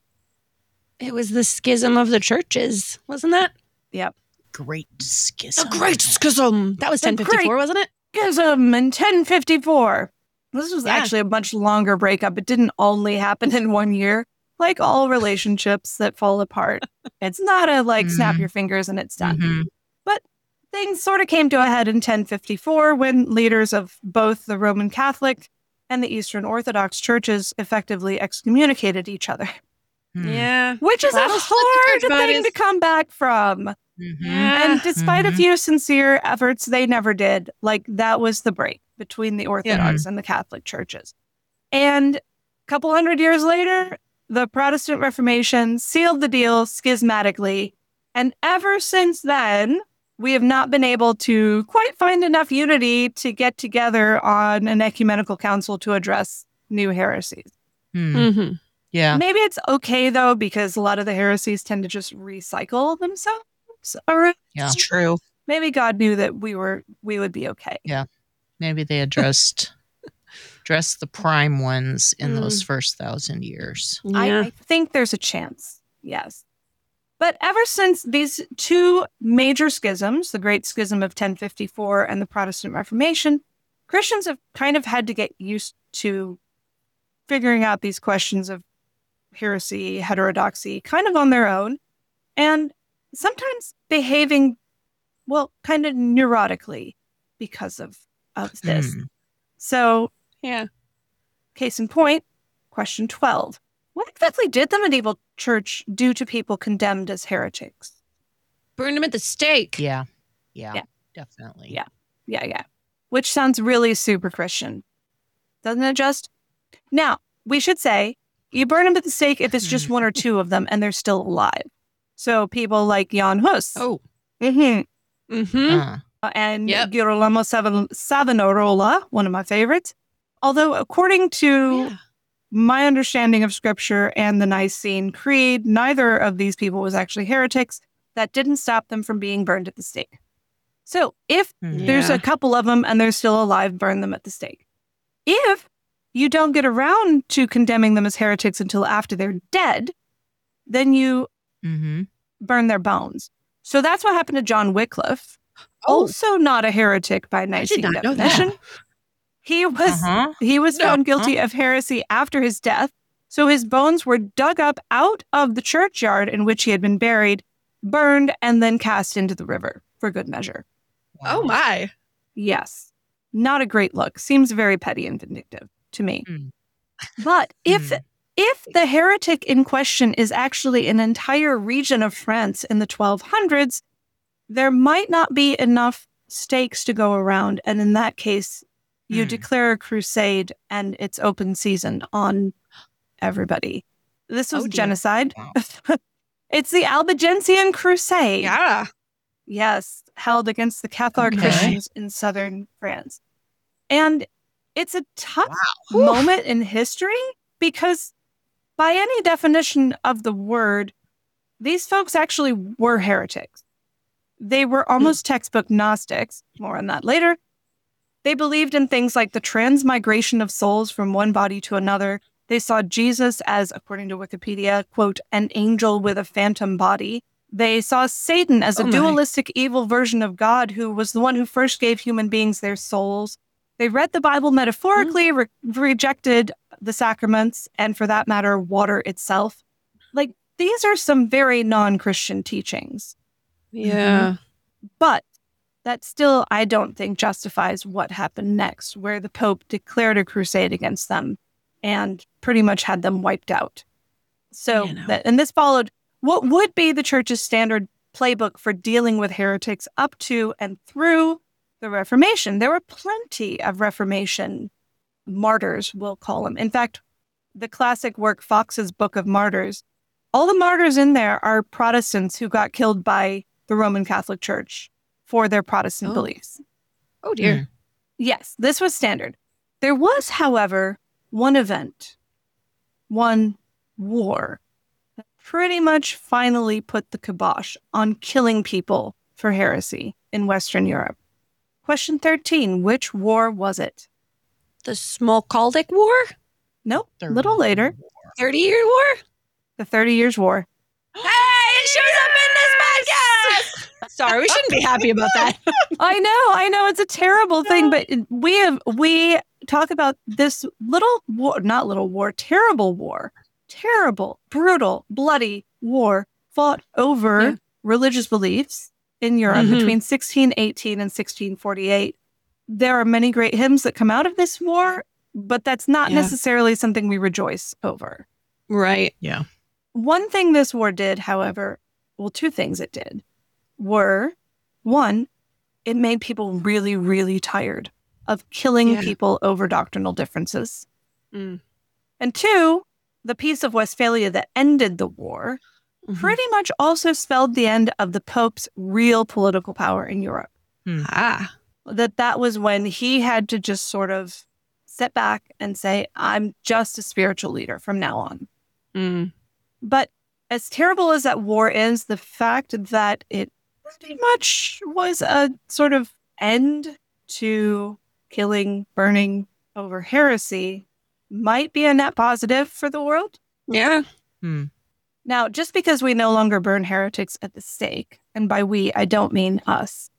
[SPEAKER 1] It was the schism of the churches, wasn't that?
[SPEAKER 3] Yep.
[SPEAKER 2] Great
[SPEAKER 1] The
[SPEAKER 2] schism.
[SPEAKER 1] Great Schism. That was
[SPEAKER 3] The
[SPEAKER 1] ten fifty-four, wasn't it?
[SPEAKER 3] Schism in ten fifty-four. This was
[SPEAKER 1] Yeah.
[SPEAKER 3] actually a much longer breakup. It didn't only happen in one year. Like all relationships that fall apart. It's not a like snap
[SPEAKER 2] Mhm.
[SPEAKER 3] your fingers and it's done.
[SPEAKER 2] Mhm.
[SPEAKER 3] But things sort of came to a head in ten fifty-four when leaders of both the Roman Catholic and the Eastern Orthodox churches effectively excommunicated each other,
[SPEAKER 2] Hmm.
[SPEAKER 1] Yeah.
[SPEAKER 3] which is a
[SPEAKER 1] That'll split the
[SPEAKER 3] hard
[SPEAKER 1] church,
[SPEAKER 3] thing
[SPEAKER 1] buddies.
[SPEAKER 3] to come back from.
[SPEAKER 2] Mhm.
[SPEAKER 1] Yeah.
[SPEAKER 3] And despite a
[SPEAKER 2] Mhm.
[SPEAKER 3] few sincere efforts, they never did. Like, that was the break between the Orthodox and the Catholic churches. And a couple hundred years later, the Protestant Reformation sealed the deal schismatically. And ever since then, we have not been able to quite find enough unity to get together on an ecumenical council to address new heresies.
[SPEAKER 2] Hmm.
[SPEAKER 1] Mm-hmm.
[SPEAKER 2] Yeah.
[SPEAKER 3] Maybe it's okay, though, because a lot of the heresies tend to just recycle themselves. Or
[SPEAKER 2] Yeah.
[SPEAKER 1] It's true.
[SPEAKER 3] maybe God knew that we were we would be okay.
[SPEAKER 2] Maybe they addressed addressed the prime ones in
[SPEAKER 1] Mm.
[SPEAKER 2] those first thousand years.
[SPEAKER 3] I,
[SPEAKER 1] Yeah.
[SPEAKER 3] I think there's a chance, yes. But ever since these two major schisms, the Great Schism of ten fifty-four and the Protestant Reformation, Christians have kind of had to get used to figuring out these questions of heresy, heterodoxy, kind of on their own, and sometimes behaving, well, kind of neurotically because of, of this.
[SPEAKER 2] Hmm.
[SPEAKER 3] So,
[SPEAKER 1] Yeah.
[SPEAKER 3] case in point, question twelve. What exactly did the medieval church do to people condemned as heretics?
[SPEAKER 1] Burned him at the stake.
[SPEAKER 2] Yeah. Yeah.
[SPEAKER 3] Yeah.
[SPEAKER 2] Definitely.
[SPEAKER 3] Yeah. Yeah, yeah. Which sounds really super Christian. Doesn't it just? Now, we should say you burn them at the stake if it's just one or two of them and they're still alive. So people like Jan Hus
[SPEAKER 1] Oh.
[SPEAKER 3] mm-hmm.
[SPEAKER 1] Mm-hmm.
[SPEAKER 2] Uh,
[SPEAKER 3] and
[SPEAKER 1] Yep.
[SPEAKER 3] Girolamo Sav- Savonarola, one of my favorites. Although, according to
[SPEAKER 1] Yeah.
[SPEAKER 3] my understanding of scripture and the Nicene Creed, neither of these people was actually heretics. That didn't stop them from being burned at the stake. So if
[SPEAKER 2] hmm.
[SPEAKER 3] there's
[SPEAKER 1] Yeah.
[SPEAKER 3] a couple of them and they're still alive, burn them at the stake. If you don't get around to condemning them as heretics until after they're dead, then you
[SPEAKER 2] Mhm.
[SPEAKER 3] burn their bones. So that's what happened to John Wycliffe.
[SPEAKER 1] Oh.
[SPEAKER 3] Also not a heretic by Nicene
[SPEAKER 1] not know that.
[SPEAKER 3] definition. He was
[SPEAKER 2] Uh-huh.
[SPEAKER 3] he was
[SPEAKER 1] No.
[SPEAKER 3] found guilty of heresy after his death, so his bones were dug up out of the churchyard in which he had been buried, burned, and then cast into the river for good measure.
[SPEAKER 1] Oh, my.
[SPEAKER 3] Yes. Not a great look. Seems very petty and vindictive to me.
[SPEAKER 2] Mm.
[SPEAKER 3] But if
[SPEAKER 2] Hmm.
[SPEAKER 3] if the heretic in question is actually an entire region of France in the twelve hundreds, there might not be enough stakes to go around. And in that case, you
[SPEAKER 2] Hmm.
[SPEAKER 3] declare a crusade and it's open season on everybody. This was
[SPEAKER 1] Oh, dear.
[SPEAKER 3] genocide.
[SPEAKER 2] Wow.
[SPEAKER 3] It's the Albigensian Crusade.
[SPEAKER 1] Yeah.
[SPEAKER 3] Yes, held against the Catholic
[SPEAKER 2] Okay.
[SPEAKER 3] Christians in southern France. And it's a tough
[SPEAKER 1] Wow.
[SPEAKER 3] moment in history because, by any definition of the word, these folks actually were heretics. They were almost textbook Gnostics. More on that later. They believed in things like the transmigration of souls from one body to another. They saw Jesus as, according to Wikipedia, quote, an angel with a phantom body. They saw Satan as a
[SPEAKER 1] Oh my.
[SPEAKER 3] dualistic evil version of God who was the one who first gave human beings their souls. They read the Bible metaphorically, re- rejected the sacraments, and for that matter, water itself. Like, these are some very non-Christian teachings.
[SPEAKER 1] Yeah.
[SPEAKER 3] But that still, I don't think, justifies what happened next, where the Pope declared a crusade against them and pretty much had them wiped out. So,
[SPEAKER 1] You know.
[SPEAKER 3] that, and this followed what would be the Church's standard playbook for dealing with heretics up to and through the Reformation. There were plenty of Reformation martyrs, we'll call them. In fact, the classic work, Fox's Book of Martyrs, all the martyrs in there are Protestants who got killed by the Roman Catholic Church for their Protestant
[SPEAKER 1] Oh.
[SPEAKER 3] beliefs.
[SPEAKER 1] Oh dear.
[SPEAKER 3] Yes, this was standard. There was, however, one event, one war, that pretty much finally put the kibosh on killing people for heresy in Western Europe. Question thirteen, which war was it?
[SPEAKER 1] The Smolensk War?
[SPEAKER 3] Nope, a little later,
[SPEAKER 1] thirty year war?
[SPEAKER 3] the Thirty Years' War.
[SPEAKER 1] Hey, it shows up in this podcast! Sorry, we shouldn't be happy about that.
[SPEAKER 3] I know, I know, it's a terrible thing, but we have we talk about this little war, not little war, terrible war, terrible, brutal, bloody war fought over
[SPEAKER 1] Yeah.
[SPEAKER 3] religious beliefs in Europe
[SPEAKER 1] Mhm.
[SPEAKER 3] between sixteen eighteen and sixteen forty-eight. There are many great hymns that come out of this war, but that's not
[SPEAKER 1] Yeah.
[SPEAKER 3] necessarily something we rejoice over.
[SPEAKER 1] Right.
[SPEAKER 2] Yeah.
[SPEAKER 3] One thing this war did, however, well, two things it did were, one, it made people really, really tired of killing
[SPEAKER 1] Yeah.
[SPEAKER 3] people over doctrinal differences.
[SPEAKER 1] Mm.
[SPEAKER 3] And two, the Peace of Westphalia that ended the war
[SPEAKER 1] Mhm.
[SPEAKER 3] pretty much also spelled the end of the Pope's real political power in Europe.
[SPEAKER 1] Ah.
[SPEAKER 3] That that was when he had to just sort of sit back and say, I'm just a spiritual leader from now on.
[SPEAKER 1] Mm.
[SPEAKER 3] But as terrible as that war is, the fact that it pretty much was a sort of end to killing, burning over heresy might be a net positive for the world.
[SPEAKER 1] Yeah.
[SPEAKER 2] Hmm.
[SPEAKER 3] Now, just because we no longer burn heretics at the stake, and by we, I don't mean us,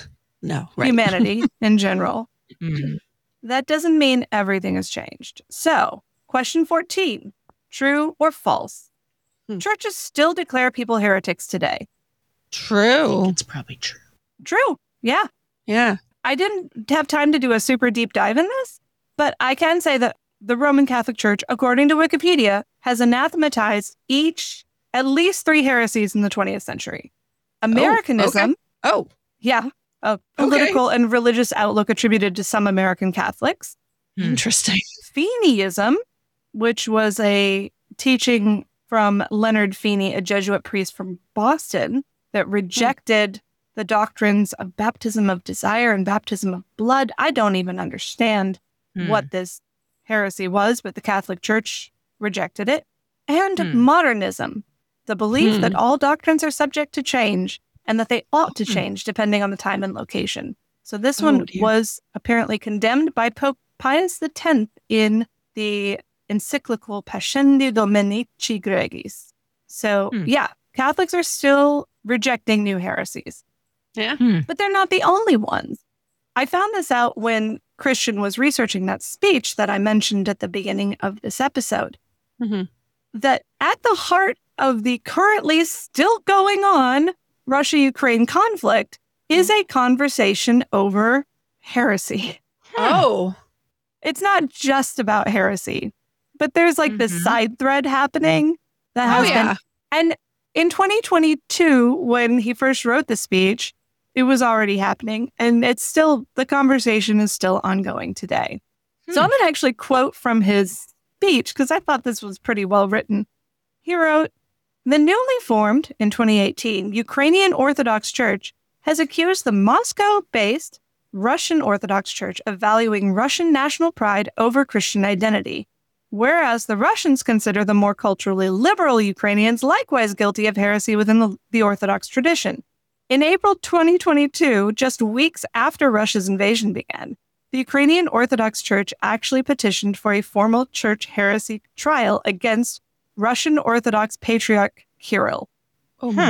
[SPEAKER 1] No. Right.
[SPEAKER 3] humanity in general,
[SPEAKER 2] Hmm.
[SPEAKER 3] that doesn't mean everything has changed. So, question fourteen, true or false?
[SPEAKER 1] Hmm.
[SPEAKER 3] Churches still declare people heretics today.
[SPEAKER 2] I think
[SPEAKER 1] True.
[SPEAKER 2] it's probably true.
[SPEAKER 3] True. Yeah.
[SPEAKER 1] Yeah.
[SPEAKER 3] I didn't have time to do a super deep dive in this, but I can say that the Roman Catholic Church, according to Wikipedia, has anathematized each, at least three heresies in the twentieth century. Americanism,
[SPEAKER 1] Oh.
[SPEAKER 3] yeah, a political and religious outlook attributed to some American Catholics.
[SPEAKER 2] Hmm.
[SPEAKER 1] Interesting.
[SPEAKER 3] Feeneyism, which was a teaching from Leonard Feeney, a Jesuit priest from Boston, that rejected the doctrines of baptism of desire and baptism of blood. I don't even understand
[SPEAKER 2] Hmm.
[SPEAKER 3] what this heresy was, but the Catholic Church rejected it. And
[SPEAKER 2] Hmm.
[SPEAKER 3] modernism, the belief
[SPEAKER 1] Hmm.
[SPEAKER 3] that all doctrines are subject to change and that they ought to
[SPEAKER 2] Hmm.
[SPEAKER 3] change depending on the time and location. So this
[SPEAKER 1] Oh,
[SPEAKER 3] one
[SPEAKER 1] dear.
[SPEAKER 3] was apparently condemned by Pope Pius the tenth in the encyclical Pascendi Dominici Gregis. So
[SPEAKER 2] Hmm.
[SPEAKER 3] yeah, Catholics are still rejecting new heresies,
[SPEAKER 1] Yeah.
[SPEAKER 2] Hmm.
[SPEAKER 3] but they're not the only ones. I found this out when Christian was researching that speech that I mentioned at the beginning of this episode,
[SPEAKER 1] Mhm.
[SPEAKER 3] that at the heart of the currently still going on Russia-Ukraine conflict is a conversation over heresy.
[SPEAKER 1] Oh.
[SPEAKER 3] It's not just about heresy, but there's like this
[SPEAKER 2] Mhm.
[SPEAKER 3] side thread happening that
[SPEAKER 1] Oh
[SPEAKER 3] has
[SPEAKER 1] yeah.
[SPEAKER 3] been. And in twenty twenty-two, when he first wrote the speech, it was already happening. And it's still, the conversation is still ongoing today. So
[SPEAKER 2] Hmm.
[SPEAKER 3] I'm going to actually quote from his speech because I thought this was pretty well written. He wrote, "The newly formed, in twenty eighteen, Ukrainian Orthodox Church has accused the Moscow-based Russian Orthodox Church of valuing Russian national pride over Christian identity, whereas the Russians consider the more culturally liberal Ukrainians likewise guilty of heresy within the, the Orthodox tradition. In April twenty twenty-two, just weeks after Russia's invasion began, the Ukrainian Orthodox Church actually petitioned for a formal church heresy trial against Russian Orthodox Patriarch Kirill.
[SPEAKER 1] Oh
[SPEAKER 2] Hmm.
[SPEAKER 1] my.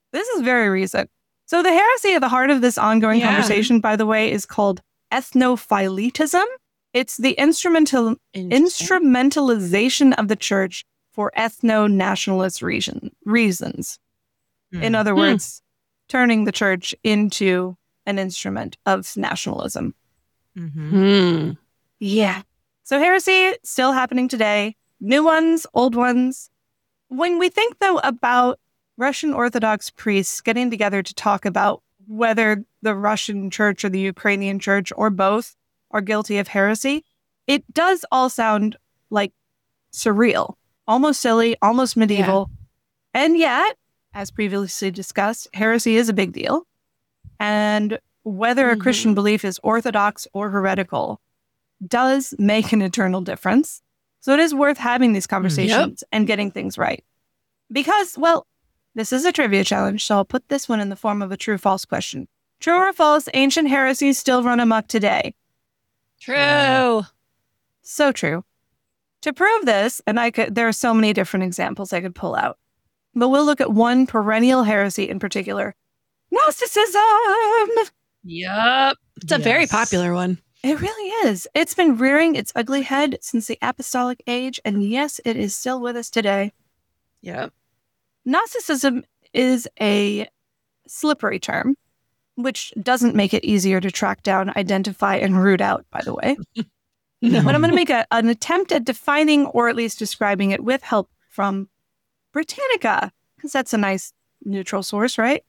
[SPEAKER 3] This is very recent. So the heresy at the heart of this ongoing
[SPEAKER 1] Yeah.
[SPEAKER 3] conversation, by the way, is called ethnophyletism. It's the instrumental instrumentalization of the church for ethno-nationalist reason, reasons. In other
[SPEAKER 1] Hmm.
[SPEAKER 3] words, turning the church into an instrument of nationalism.
[SPEAKER 2] Mhm.
[SPEAKER 1] Hmm.
[SPEAKER 3] Yeah. So heresy still happening today. New ones, old ones. When we think, though, about Russian Orthodox priests getting together to talk about whether the Russian church or the Ukrainian church or both are guilty of heresy, it does all sound like surreal, almost silly, almost medieval. And yet, as previously discussed, heresy is a big deal. And whether a
[SPEAKER 1] Mhm.
[SPEAKER 3] Christian belief is orthodox or heretical does make an eternal difference. So it is worth having these conversations and getting things right. Because, well, this is a trivia challenge, so I'll put this one in the form of a true-false question. True or false, ancient heresies still run amok today?
[SPEAKER 1] True.
[SPEAKER 3] So true. To prove this, and I could, there are so many different examples I could pull out, but we'll look at one perennial heresy in particular, Gnosticism.
[SPEAKER 2] Yep.
[SPEAKER 1] It's a very
[SPEAKER 2] Yes.
[SPEAKER 1] popular one.
[SPEAKER 3] It really is. It's been rearing its ugly head since the apostolic age, and yes, it is still with us today.
[SPEAKER 1] Yep.
[SPEAKER 3] Gnosticism is a slippery term, which doesn't make it easier to track down, identify, and root out, by the way.
[SPEAKER 1] No.
[SPEAKER 3] But I'm going to make a, an attempt at defining or at least describing it with help from Britannica, because that's a nice neutral source, right?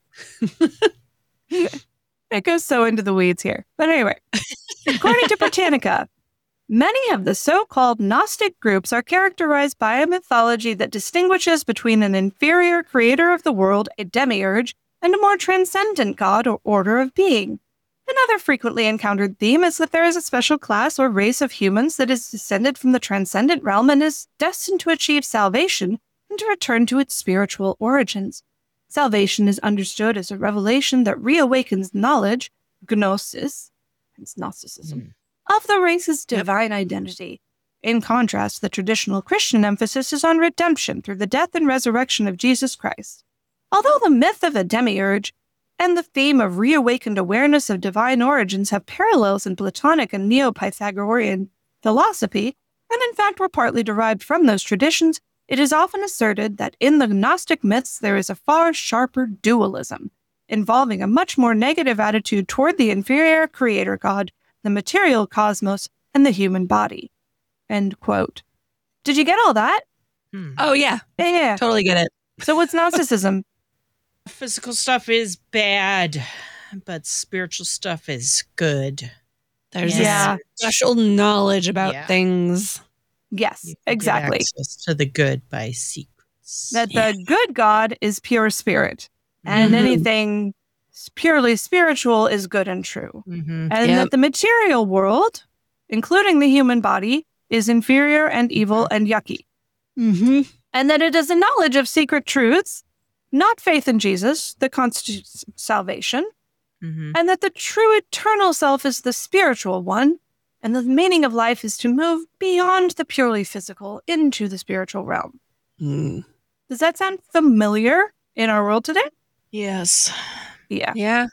[SPEAKER 3] It goes so into the weeds here. But anyway, according to Britannica, many of the so-called Gnostic groups are characterized by a mythology that distinguishes between an inferior creator of the world, a demiurge, and a more transcendent god or order of being. Another frequently encountered theme is that there is a special class or race of humans that is descended from the transcendent realm and is destined to achieve salvation and to return to its spiritual origins. Salvation is understood as a revelation that reawakens knowledge, gnosis, hence Gnosticism, of the race's divine identity. In contrast, the traditional Christian emphasis is on redemption through the death and resurrection of Jesus Christ. Although the myth of a demiurge and the theme of reawakened awareness of divine origins have parallels in Platonic and Neo-Pythagorean philosophy, and in fact were partly derived from those traditions, it is often asserted that in the Gnostic myths there is a far sharper dualism, involving a much more negative attitude toward the inferior creator god, the material cosmos, and the human body. End quote. Did you get all that?
[SPEAKER 2] Hmm.
[SPEAKER 1] Oh, yeah.
[SPEAKER 3] Yeah, yeah.
[SPEAKER 1] Totally get it.
[SPEAKER 3] So what's Gnosticism?
[SPEAKER 2] Physical stuff is bad, but spiritual stuff is good.
[SPEAKER 1] There's
[SPEAKER 3] Yeah.
[SPEAKER 1] this special knowledge about
[SPEAKER 2] Yeah.
[SPEAKER 1] things.
[SPEAKER 3] Yes,
[SPEAKER 2] You can get
[SPEAKER 3] exactly.
[SPEAKER 2] access to the good by secrets.
[SPEAKER 3] That
[SPEAKER 1] Yeah.
[SPEAKER 3] the good God is pure spirit, and
[SPEAKER 1] Mhm.
[SPEAKER 3] anything s- purely spiritual is good and true.
[SPEAKER 2] Mhm.
[SPEAKER 3] And
[SPEAKER 1] Yep.
[SPEAKER 3] that the material world, including the human body, is inferior and evil and yucky.
[SPEAKER 1] Mm-hmm.
[SPEAKER 3] And that it is a knowledge of secret truths, not faith in Jesus, that constitutes salvation.
[SPEAKER 2] Mhm.
[SPEAKER 3] And that the true eternal self is the spiritual one, and the meaning of life is to move beyond the purely physical into the spiritual realm.
[SPEAKER 1] Mm.
[SPEAKER 3] Does that sound familiar in our world today?
[SPEAKER 1] Yes.
[SPEAKER 3] Yeah.
[SPEAKER 1] Yeah.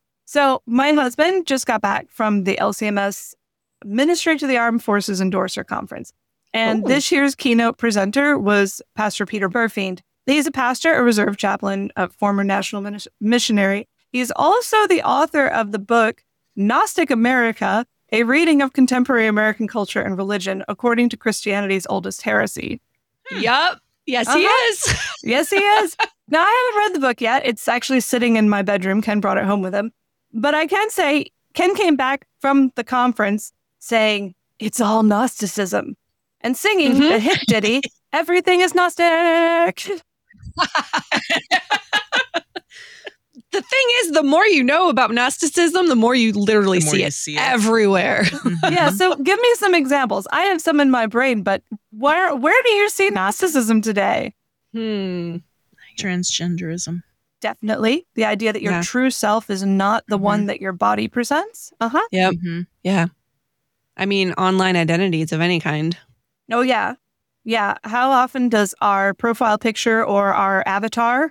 [SPEAKER 3] So my husband just got back from the L C M S Ministry to the Armed Forces Endorser Conference. And
[SPEAKER 1] Ooh.
[SPEAKER 3] this year's keynote presenter was Pastor Peter Burfiend. He's a pastor, a reserve chaplain, a former national minis- missionary. He's also the author of the book Gnostic America, a reading of contemporary American culture and religion according to Christianity's oldest heresy.
[SPEAKER 1] Yup. Yes, he
[SPEAKER 3] Uh-huh.
[SPEAKER 1] is.
[SPEAKER 3] Yes, he is. Now, I haven't read the book yet. It's actually sitting in my bedroom. Ken brought it home with him. But I can say Ken came back from the conference saying, it's all Gnosticism, and singing
[SPEAKER 1] Mhm.
[SPEAKER 3] the hit ditty, Everything is Gnostic.
[SPEAKER 1] The thing is, the more you know about Gnosticism, the more you literally
[SPEAKER 2] The more
[SPEAKER 1] see,
[SPEAKER 2] you
[SPEAKER 1] it
[SPEAKER 2] see it.
[SPEAKER 1] everywhere.
[SPEAKER 2] Mhm.
[SPEAKER 3] Yeah, so give me some examples. I have some in my brain, but where where do you see Gnosticism today?
[SPEAKER 1] Hmm.
[SPEAKER 2] Transgenderism.
[SPEAKER 3] Definitely. The idea that your
[SPEAKER 1] Yeah.
[SPEAKER 3] true self is not the
[SPEAKER 2] Mhm.
[SPEAKER 3] one that your body presents. Uh-huh.
[SPEAKER 1] Yep.
[SPEAKER 2] Mhm.
[SPEAKER 1] Yeah. I mean, online identities of any kind.
[SPEAKER 3] Oh, yeah. Yeah. How often does our profile picture or our avatar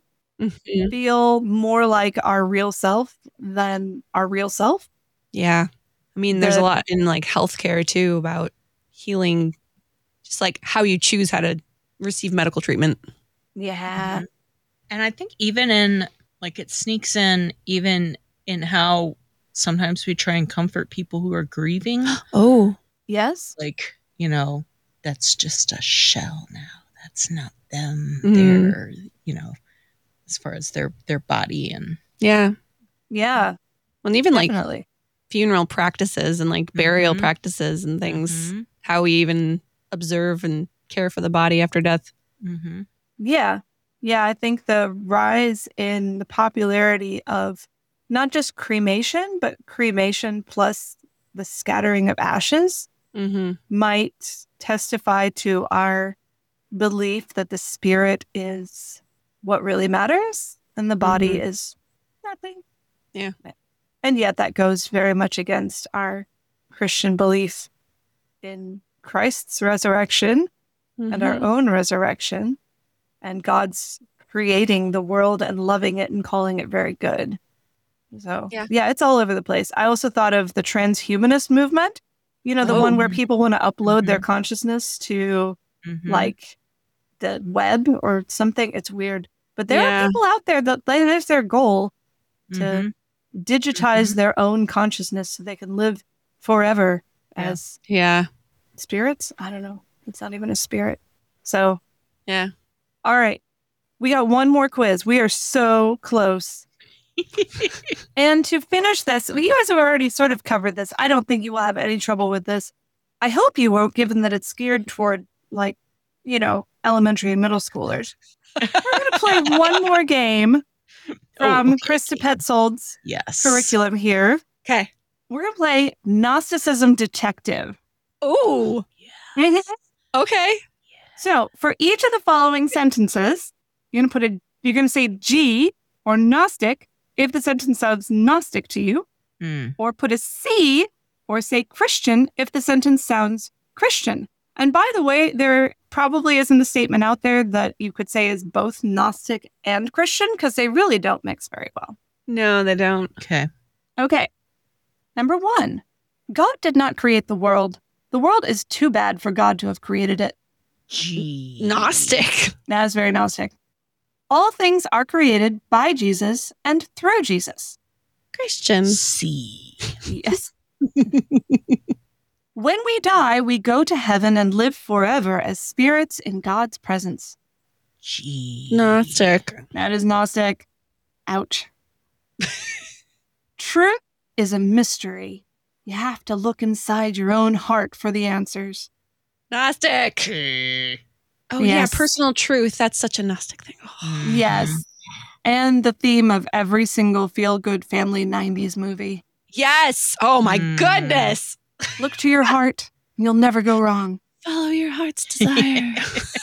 [SPEAKER 1] Mhm.
[SPEAKER 3] feel more like our real self than our real self.
[SPEAKER 1] Yeah. I mean, there's a
[SPEAKER 3] The-
[SPEAKER 1] lot in like healthcare too about healing, just like how you choose how to receive medical treatment.
[SPEAKER 3] Yeah.
[SPEAKER 2] Mhm. And I think even in, like, it sneaks in even in how sometimes we try and comfort people who are grieving.
[SPEAKER 1] Oh.
[SPEAKER 3] Yes.
[SPEAKER 2] Like, you know, that's just a shell now. That's not them.
[SPEAKER 1] Mhm.
[SPEAKER 2] They're, you know, as far as their their body and
[SPEAKER 1] Yeah.
[SPEAKER 3] Yeah.
[SPEAKER 1] Well, even like
[SPEAKER 3] Definitely.
[SPEAKER 1] funeral practices and like burial
[SPEAKER 2] Mhm.
[SPEAKER 1] practices and things,
[SPEAKER 2] Mhm.
[SPEAKER 1] how we even observe and care for the body after death.
[SPEAKER 2] Mhm.
[SPEAKER 3] Yeah. Yeah. I think the rise in the popularity of not just cremation, but cremation plus the scattering of ashes
[SPEAKER 1] Mm-hmm.
[SPEAKER 3] might testify to our belief that the spirit is what really matters and the body
[SPEAKER 1] Mhm.
[SPEAKER 3] is nothing.
[SPEAKER 1] Yeah.
[SPEAKER 3] And yet that goes very much against our Christian belief in Christ's resurrection and our
[SPEAKER 1] Mhm.
[SPEAKER 3] own resurrection and God's creating the world and loving it and calling it very good. So,
[SPEAKER 1] Yeah.
[SPEAKER 3] yeah, it's all over the place. I also thought of the transhumanist movement, you know, the
[SPEAKER 1] Oh.
[SPEAKER 3] one where people want to upload their
[SPEAKER 2] Mhm.
[SPEAKER 3] consciousness to
[SPEAKER 2] Mhm.
[SPEAKER 3] like the web or something. It's weird. But there
[SPEAKER 1] Yeah.
[SPEAKER 3] are people out there that that is their goal to
[SPEAKER 2] Mhm.
[SPEAKER 3] digitize
[SPEAKER 2] Mhm.
[SPEAKER 3] their own consciousness so they can live forever
[SPEAKER 2] Yeah.
[SPEAKER 3] as
[SPEAKER 1] Yeah.
[SPEAKER 3] spirits. I don't know. It's not even a spirit. So,
[SPEAKER 1] Yeah.
[SPEAKER 3] all right. We got one more quiz. We are so close. And to finish this, well, you guys have already sort of covered this. I don't think you will have any trouble with this. I hope you won't, given that it's geared toward, like, you know, elementary and middle schoolers. We're going to play one more game from
[SPEAKER 2] Oh, okay,
[SPEAKER 3] Krista
[SPEAKER 2] okay.
[SPEAKER 3] Petzold's
[SPEAKER 2] Yes.
[SPEAKER 3] curriculum here.
[SPEAKER 1] Okay.
[SPEAKER 3] We're going to play Gnosticism Detective.
[SPEAKER 1] Oh. Okay.
[SPEAKER 3] So for each of the following sentences, you're going to put a, you're going to say G or Gnostic if the sentence sounds Gnostic to you,
[SPEAKER 2] Mm.
[SPEAKER 3] or put a C or say Christian if the sentence sounds Christian. And by the way, there probably isn't a statement out there that you could say is both Gnostic and Christian because they really don't mix very well.
[SPEAKER 1] No, they don't.
[SPEAKER 2] Okay.
[SPEAKER 3] Okay. Number one, God did not create the world. The world is too bad for God to have created it.
[SPEAKER 2] G.
[SPEAKER 1] Gnostic.
[SPEAKER 3] That is very Gnostic. All things are created by Jesus and through Jesus.
[SPEAKER 1] Christian.
[SPEAKER 2] C.
[SPEAKER 3] Yes. When we die, we go to heaven and live forever as spirits in God's presence.
[SPEAKER 2] G.
[SPEAKER 1] Gnostic.
[SPEAKER 3] That is Gnostic. Ouch. Truth is a mystery. You have to look inside your own heart for the answers.
[SPEAKER 1] Gnostic.
[SPEAKER 2] K.
[SPEAKER 1] Oh,
[SPEAKER 3] Yes.
[SPEAKER 1] yeah. Personal truth. That's such a Gnostic thing. Oh.
[SPEAKER 2] Mhm.
[SPEAKER 3] Yes. And the theme of every single feel-good family nineties movie.
[SPEAKER 1] Yes. Oh, my
[SPEAKER 2] Mm.
[SPEAKER 1] goodness.
[SPEAKER 3] Look to your heart. You'll never go wrong.
[SPEAKER 1] Follow your heart's desire.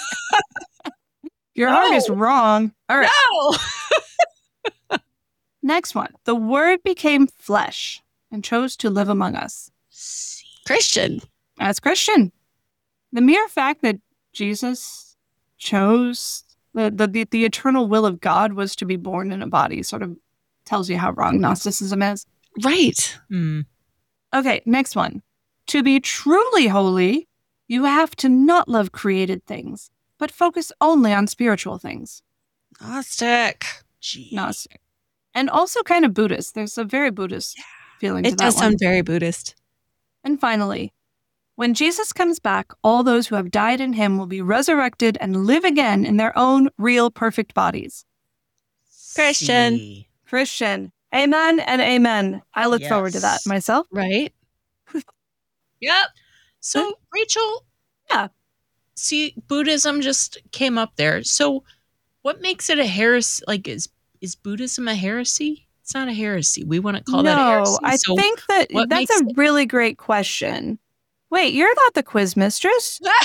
[SPEAKER 3] Your heart is
[SPEAKER 1] No.
[SPEAKER 3] wrong. All right.
[SPEAKER 1] No.
[SPEAKER 3] Next one. The word became flesh and chose to live among us.
[SPEAKER 2] C.
[SPEAKER 1] Christian.
[SPEAKER 3] As Christian. The mere fact that Jesus chose the, the, the, the eternal will of God was to be born in a body sort of tells you how wrong Gnosticism is.
[SPEAKER 1] Right.
[SPEAKER 2] Mm.
[SPEAKER 3] Okay, next one. To be truly holy, you have to not love created things, but focus only on spiritual things.
[SPEAKER 1] Gnostic.
[SPEAKER 2] G.
[SPEAKER 3] Gnostic. And also kind of Buddhist. There's a very Buddhist feeling to
[SPEAKER 1] It
[SPEAKER 3] that
[SPEAKER 1] does
[SPEAKER 3] one.
[SPEAKER 1] sound very Buddhist.
[SPEAKER 3] And finally, when Jesus comes back, all those who have died in him will be resurrected and live again in their own real perfect bodies.
[SPEAKER 1] Christian.
[SPEAKER 2] C.
[SPEAKER 3] Christian. Amen and amen. I look forward to that
[SPEAKER 2] Yes.
[SPEAKER 3] myself.
[SPEAKER 1] Right?
[SPEAKER 2] Yep. So, Rachel.
[SPEAKER 3] Yeah.
[SPEAKER 2] See, Buddhism just came up there. So, what makes it a heresy? Like, is is Buddhism a heresy? It's not a heresy. We wouldn't call that a heresy.
[SPEAKER 3] No, I
[SPEAKER 2] So
[SPEAKER 3] think that
[SPEAKER 2] what
[SPEAKER 3] that's
[SPEAKER 2] makes
[SPEAKER 3] a
[SPEAKER 2] it-
[SPEAKER 3] really great question. Wait, you're not the quiz mistress?
[SPEAKER 1] The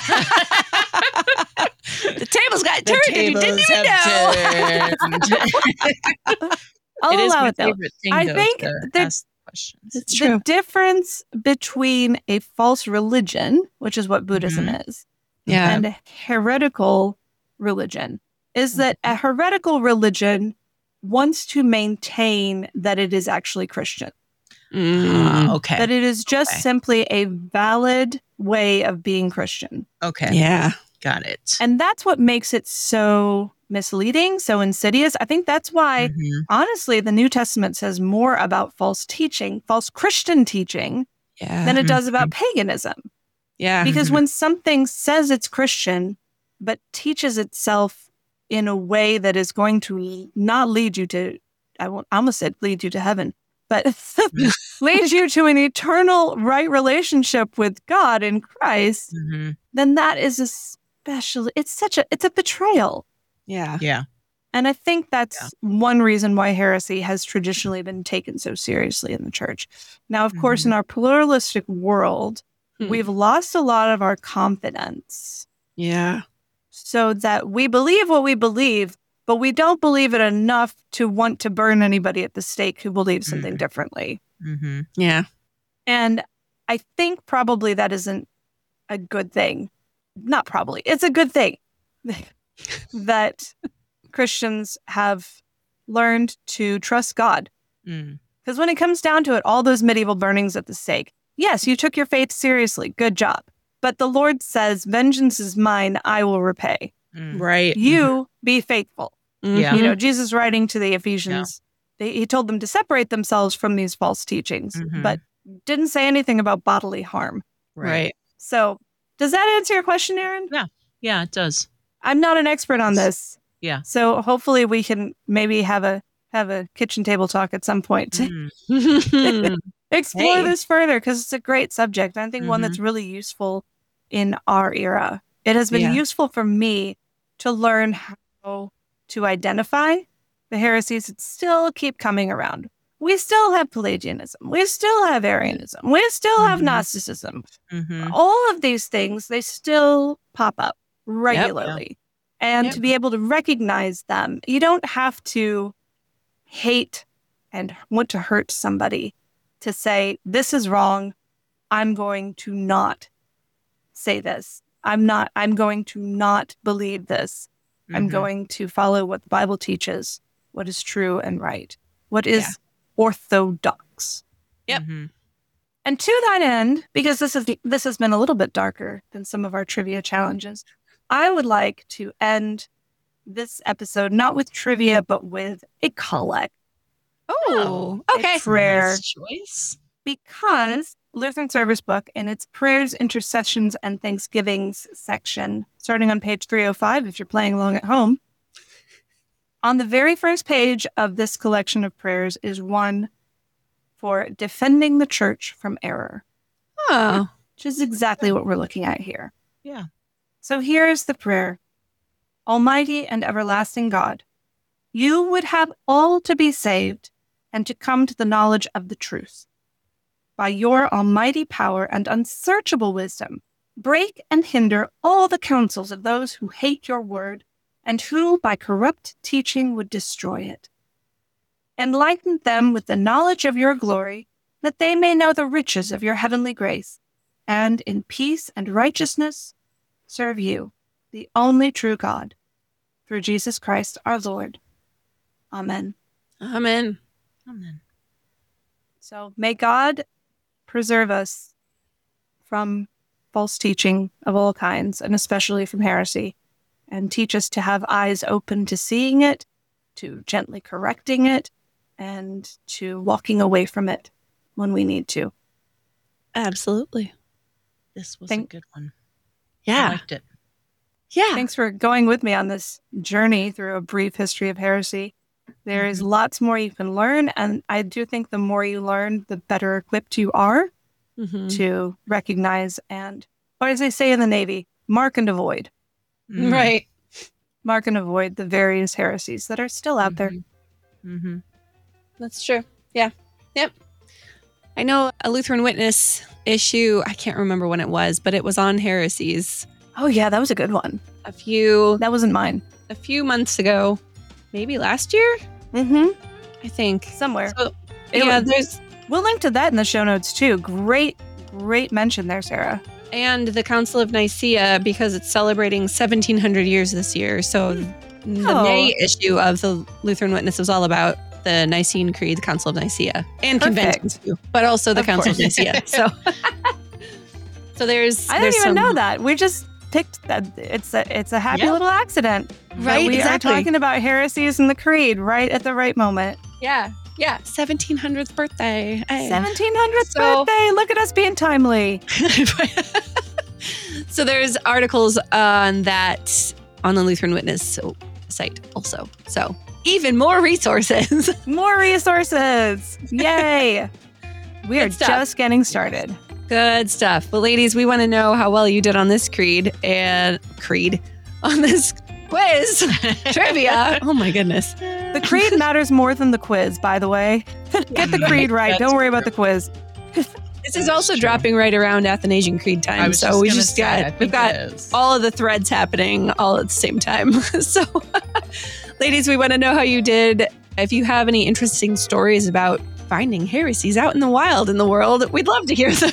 [SPEAKER 1] tables got turned and you didn't even know.
[SPEAKER 3] I'll
[SPEAKER 2] It is
[SPEAKER 3] allow
[SPEAKER 2] my
[SPEAKER 3] it though.
[SPEAKER 2] favorite thing,
[SPEAKER 3] I
[SPEAKER 2] though,
[SPEAKER 3] think
[SPEAKER 2] to
[SPEAKER 3] that-
[SPEAKER 2] ask questions.
[SPEAKER 1] It's
[SPEAKER 3] The
[SPEAKER 1] true.
[SPEAKER 3] difference between a false religion, which is what Buddhism is,
[SPEAKER 1] Yeah.
[SPEAKER 3] and a heretical religion is that a heretical religion wants to maintain that it is actually Christian.
[SPEAKER 1] Mm.
[SPEAKER 2] Uh, okay.
[SPEAKER 3] That it is just
[SPEAKER 2] Okay.
[SPEAKER 3] simply a valid way of being Christian.
[SPEAKER 2] Okay.
[SPEAKER 1] Yeah.
[SPEAKER 2] Got it.
[SPEAKER 3] And that's what makes it so misleading, so insidious. I think that's why,
[SPEAKER 2] Mhm.
[SPEAKER 3] honestly, the New Testament says more about false teaching, false Christian teaching,
[SPEAKER 1] Yeah.
[SPEAKER 3] than it does about paganism.
[SPEAKER 1] Yeah.
[SPEAKER 3] Because
[SPEAKER 2] Mhm.
[SPEAKER 3] when something says it's Christian, but teaches itself in a way that is going to not lead you to, I won't, I almost said lead you to heaven, but lead you to an eternal right relationship with God in Christ,
[SPEAKER 2] Mhm.
[SPEAKER 3] then that is especially, it's such a, it's a betrayal.
[SPEAKER 1] Yeah.
[SPEAKER 2] Yeah.
[SPEAKER 3] And I think that's one reason why heresy has traditionally been taken so seriously in the church. Now, of course, in our pluralistic world,
[SPEAKER 1] Hmm.
[SPEAKER 3] we've lost a lot of our confidence
[SPEAKER 1] Yeah.
[SPEAKER 3] so that we believe what we believe, but we don't believe it enough to want to burn anybody at the stake who believes something
[SPEAKER 2] Mhm.
[SPEAKER 3] differently.
[SPEAKER 2] Mhm.
[SPEAKER 1] Yeah.
[SPEAKER 3] And I think probably that isn't a good thing. Not probably. It's a good thing that Christians have learned to trust God.
[SPEAKER 2] Mm.
[SPEAKER 3] Because when it comes down to it, all those medieval burnings at the stake, yes, you took your faith seriously. Good job. But the Lord says, vengeance is mine, I will repay.
[SPEAKER 2] Mm.
[SPEAKER 1] Right.
[SPEAKER 3] You be faithful.
[SPEAKER 2] Yeah.
[SPEAKER 3] You know, Jesus writing to the Ephesians, they, he told them to separate themselves from these false teachings,
[SPEAKER 2] Mhm.
[SPEAKER 3] but didn't say anything about bodily harm.
[SPEAKER 1] Right.
[SPEAKER 3] So does that answer your question, Aaron?
[SPEAKER 2] Yeah, it does.
[SPEAKER 3] I'm not an expert on this.
[SPEAKER 2] Yeah.
[SPEAKER 3] So hopefully we can maybe have a have a kitchen table talk at some point to
[SPEAKER 2] Mm.
[SPEAKER 3] explore
[SPEAKER 1] Hey.
[SPEAKER 3] this further, because it's a great subject. I think one that's really useful in our era. It has been
[SPEAKER 1] Yeah.
[SPEAKER 3] useful for me to learn how to identify the heresies that still keep coming around. We still have Pelagianism. We still have Arianism. We still have
[SPEAKER 2] Mhm.
[SPEAKER 3] Gnosticism.
[SPEAKER 2] Mhm.
[SPEAKER 3] All of these things, they still pop up regularly. And
[SPEAKER 1] Yep.
[SPEAKER 3] to be able to recognize them, you don't have to hate and want to hurt somebody to say, this is wrong. I'm going to not say this. I'm not, I'm going to not believe this. I'm
[SPEAKER 2] Mhm.
[SPEAKER 3] going to follow what the Bible teaches, what is true and right, what is
[SPEAKER 1] Yeah.
[SPEAKER 3] orthodox.
[SPEAKER 1] Yep.
[SPEAKER 2] Mhm.
[SPEAKER 3] And to that end, because this is this has been a little bit darker than some of our trivia challenges, I would like to end this episode not with trivia, but with a collect.
[SPEAKER 1] Oh,
[SPEAKER 3] A
[SPEAKER 1] okay.
[SPEAKER 3] prayer.
[SPEAKER 2] Nice choice.
[SPEAKER 3] Because Lutheran Service Book, in its prayers, intercessions, and thanksgivings section, starting on page three oh five, if you're playing along at home, on the very first page of this collection of prayers is one for defending the church from error,
[SPEAKER 1] Oh.
[SPEAKER 3] which is exactly what we're looking at here.
[SPEAKER 2] Yeah.
[SPEAKER 3] So here's the prayer. Almighty and everlasting God, you would have all to be saved and to come to the knowledge of the truth. By your almighty power and unsearchable wisdom, break and hinder all the counsels of those who hate your word and who by corrupt teaching would destroy it. Enlighten them with the knowledge of your glory, that they may know the riches of your heavenly grace, and in peace and righteousness serve you, the only true God, through Jesus Christ our Lord. Amen.
[SPEAKER 1] Amen.
[SPEAKER 2] Amen.
[SPEAKER 3] So may God preserve us from false teaching of all kinds, and especially from heresy, and teach us to have eyes open to seeing it, to gently correcting it, and to walking away from it when we need to.
[SPEAKER 1] Absolutely.
[SPEAKER 2] This was
[SPEAKER 3] Thank-
[SPEAKER 2] a good one. I
[SPEAKER 1] Yeah.
[SPEAKER 2] liked it.
[SPEAKER 1] Yeah.
[SPEAKER 3] Thanks for going with me on this journey through a brief history of heresy. There is lots more you can learn, and I do think the more you learn, the better equipped you are
[SPEAKER 1] Mhm.
[SPEAKER 3] to recognize and, or as they say in the Navy, mark and avoid.
[SPEAKER 2] Mhm.
[SPEAKER 1] Right.
[SPEAKER 3] Mark and avoid the various heresies that are still out there.
[SPEAKER 2] Mhm.
[SPEAKER 1] That's true. Yeah. Yep. I know a Lutheran Witness issue, I can't remember when it was, but it was on heresies
[SPEAKER 3] Oh yeah, that was a good one.
[SPEAKER 1] a few
[SPEAKER 3] That wasn't mine.
[SPEAKER 1] a few months ago, maybe last year,
[SPEAKER 3] Mm-hmm.
[SPEAKER 1] I think.
[SPEAKER 3] Somewhere.
[SPEAKER 1] So,
[SPEAKER 3] It
[SPEAKER 1] yeah,
[SPEAKER 3] was-
[SPEAKER 1] there's
[SPEAKER 3] We'll link to that in the show notes too. Great, great mention there, Sarah.
[SPEAKER 1] and the Council of Nicaea because it's celebrating seventeen hundred years this year. So The
[SPEAKER 3] Oh.
[SPEAKER 1] May issue of the Lutheran Witness was all about the Nicene Creed, the Council of Nicaea, and
[SPEAKER 3] Perfect.
[SPEAKER 1] conventions too, but also the
[SPEAKER 3] Of
[SPEAKER 1] Council
[SPEAKER 3] course.
[SPEAKER 1] of Nicaea. So, so there's
[SPEAKER 3] I
[SPEAKER 1] there's
[SPEAKER 3] didn't even
[SPEAKER 1] some,
[SPEAKER 3] know that. We just picked that. It's a it's a happy
[SPEAKER 2] Yep.
[SPEAKER 3] little accident. that
[SPEAKER 1] Right,
[SPEAKER 3] we
[SPEAKER 1] exactly.
[SPEAKER 3] are talking about heresies in the creed right at the right moment.
[SPEAKER 1] Yeah, yeah, seventeen hundredth birthday. Hey.
[SPEAKER 3] seventeen hundredth
[SPEAKER 1] So-
[SPEAKER 3] birthday. Look at us being timely.
[SPEAKER 1] So there's articles on that on the Lutheran Witness site also. So even more resources.
[SPEAKER 3] More resources. Yay. We are
[SPEAKER 1] Good stuff.
[SPEAKER 3] just getting started.
[SPEAKER 1] Good stuff. Well, ladies, we want to know how well you did on this creed and creed on this quiz trivia. Oh my goodness.
[SPEAKER 3] The creed matters more than the quiz, by the way. Get the creed right.
[SPEAKER 2] That's
[SPEAKER 3] Don't worry about the quiz.
[SPEAKER 1] This is also dropping right around Athanasian Creed
[SPEAKER 2] I
[SPEAKER 1] time.
[SPEAKER 2] was
[SPEAKER 1] So
[SPEAKER 2] just
[SPEAKER 1] we
[SPEAKER 2] gonna
[SPEAKER 1] just
[SPEAKER 2] say, I
[SPEAKER 1] got
[SPEAKER 2] think
[SPEAKER 1] we've got
[SPEAKER 2] it is.
[SPEAKER 1] all of the threads happening all at the same time. So ladies, we want to know how you did. If you have any interesting stories about finding heresies out in the wild in the world, we'd love to hear them.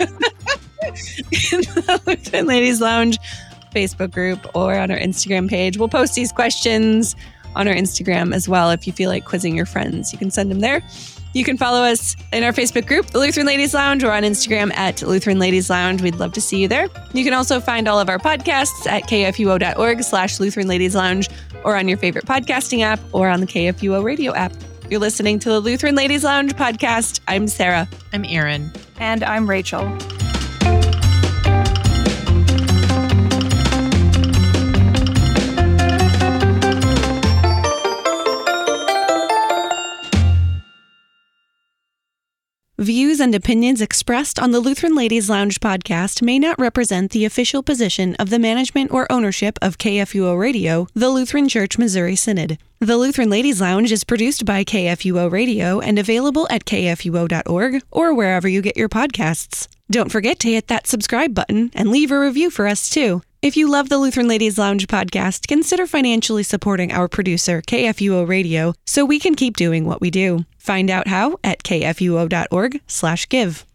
[SPEAKER 1] In the Lutheran Ladies Lounge Facebook group or on our Instagram page. We'll post these questions on our Instagram as well. If you feel like quizzing your friends, you can send them there. You can follow us in our Facebook group, the Lutheran Ladies Lounge, or on Instagram at Lutheran Ladies Lounge. We'd love to see you there. You can also find all of our podcasts at kfuo.org slash Lutheran Ladies Lounge, or on your favorite podcasting app, or on the K F U O radio app. You're listening to the Lutheran Ladies Lounge podcast. I'm Sarah.
[SPEAKER 2] I'm Erin.
[SPEAKER 3] And I'm Rachel.
[SPEAKER 1] Views and opinions expressed on the Lutheran Ladies Lounge podcast may not represent the official position of the management or ownership of K F U O Radio, the Lutheran Church Missouri Synod. The Lutheran Ladies Lounge is produced by K F U O Radio and available at k f u o dot org or wherever you get your podcasts. Don't forget to hit that subscribe button and leave a review for us too. If you love the Lutheran Ladies Lounge podcast, consider financially supporting our producer, K F U O Radio, so we can keep doing what we do. Find out how at k f u o dot org slash give.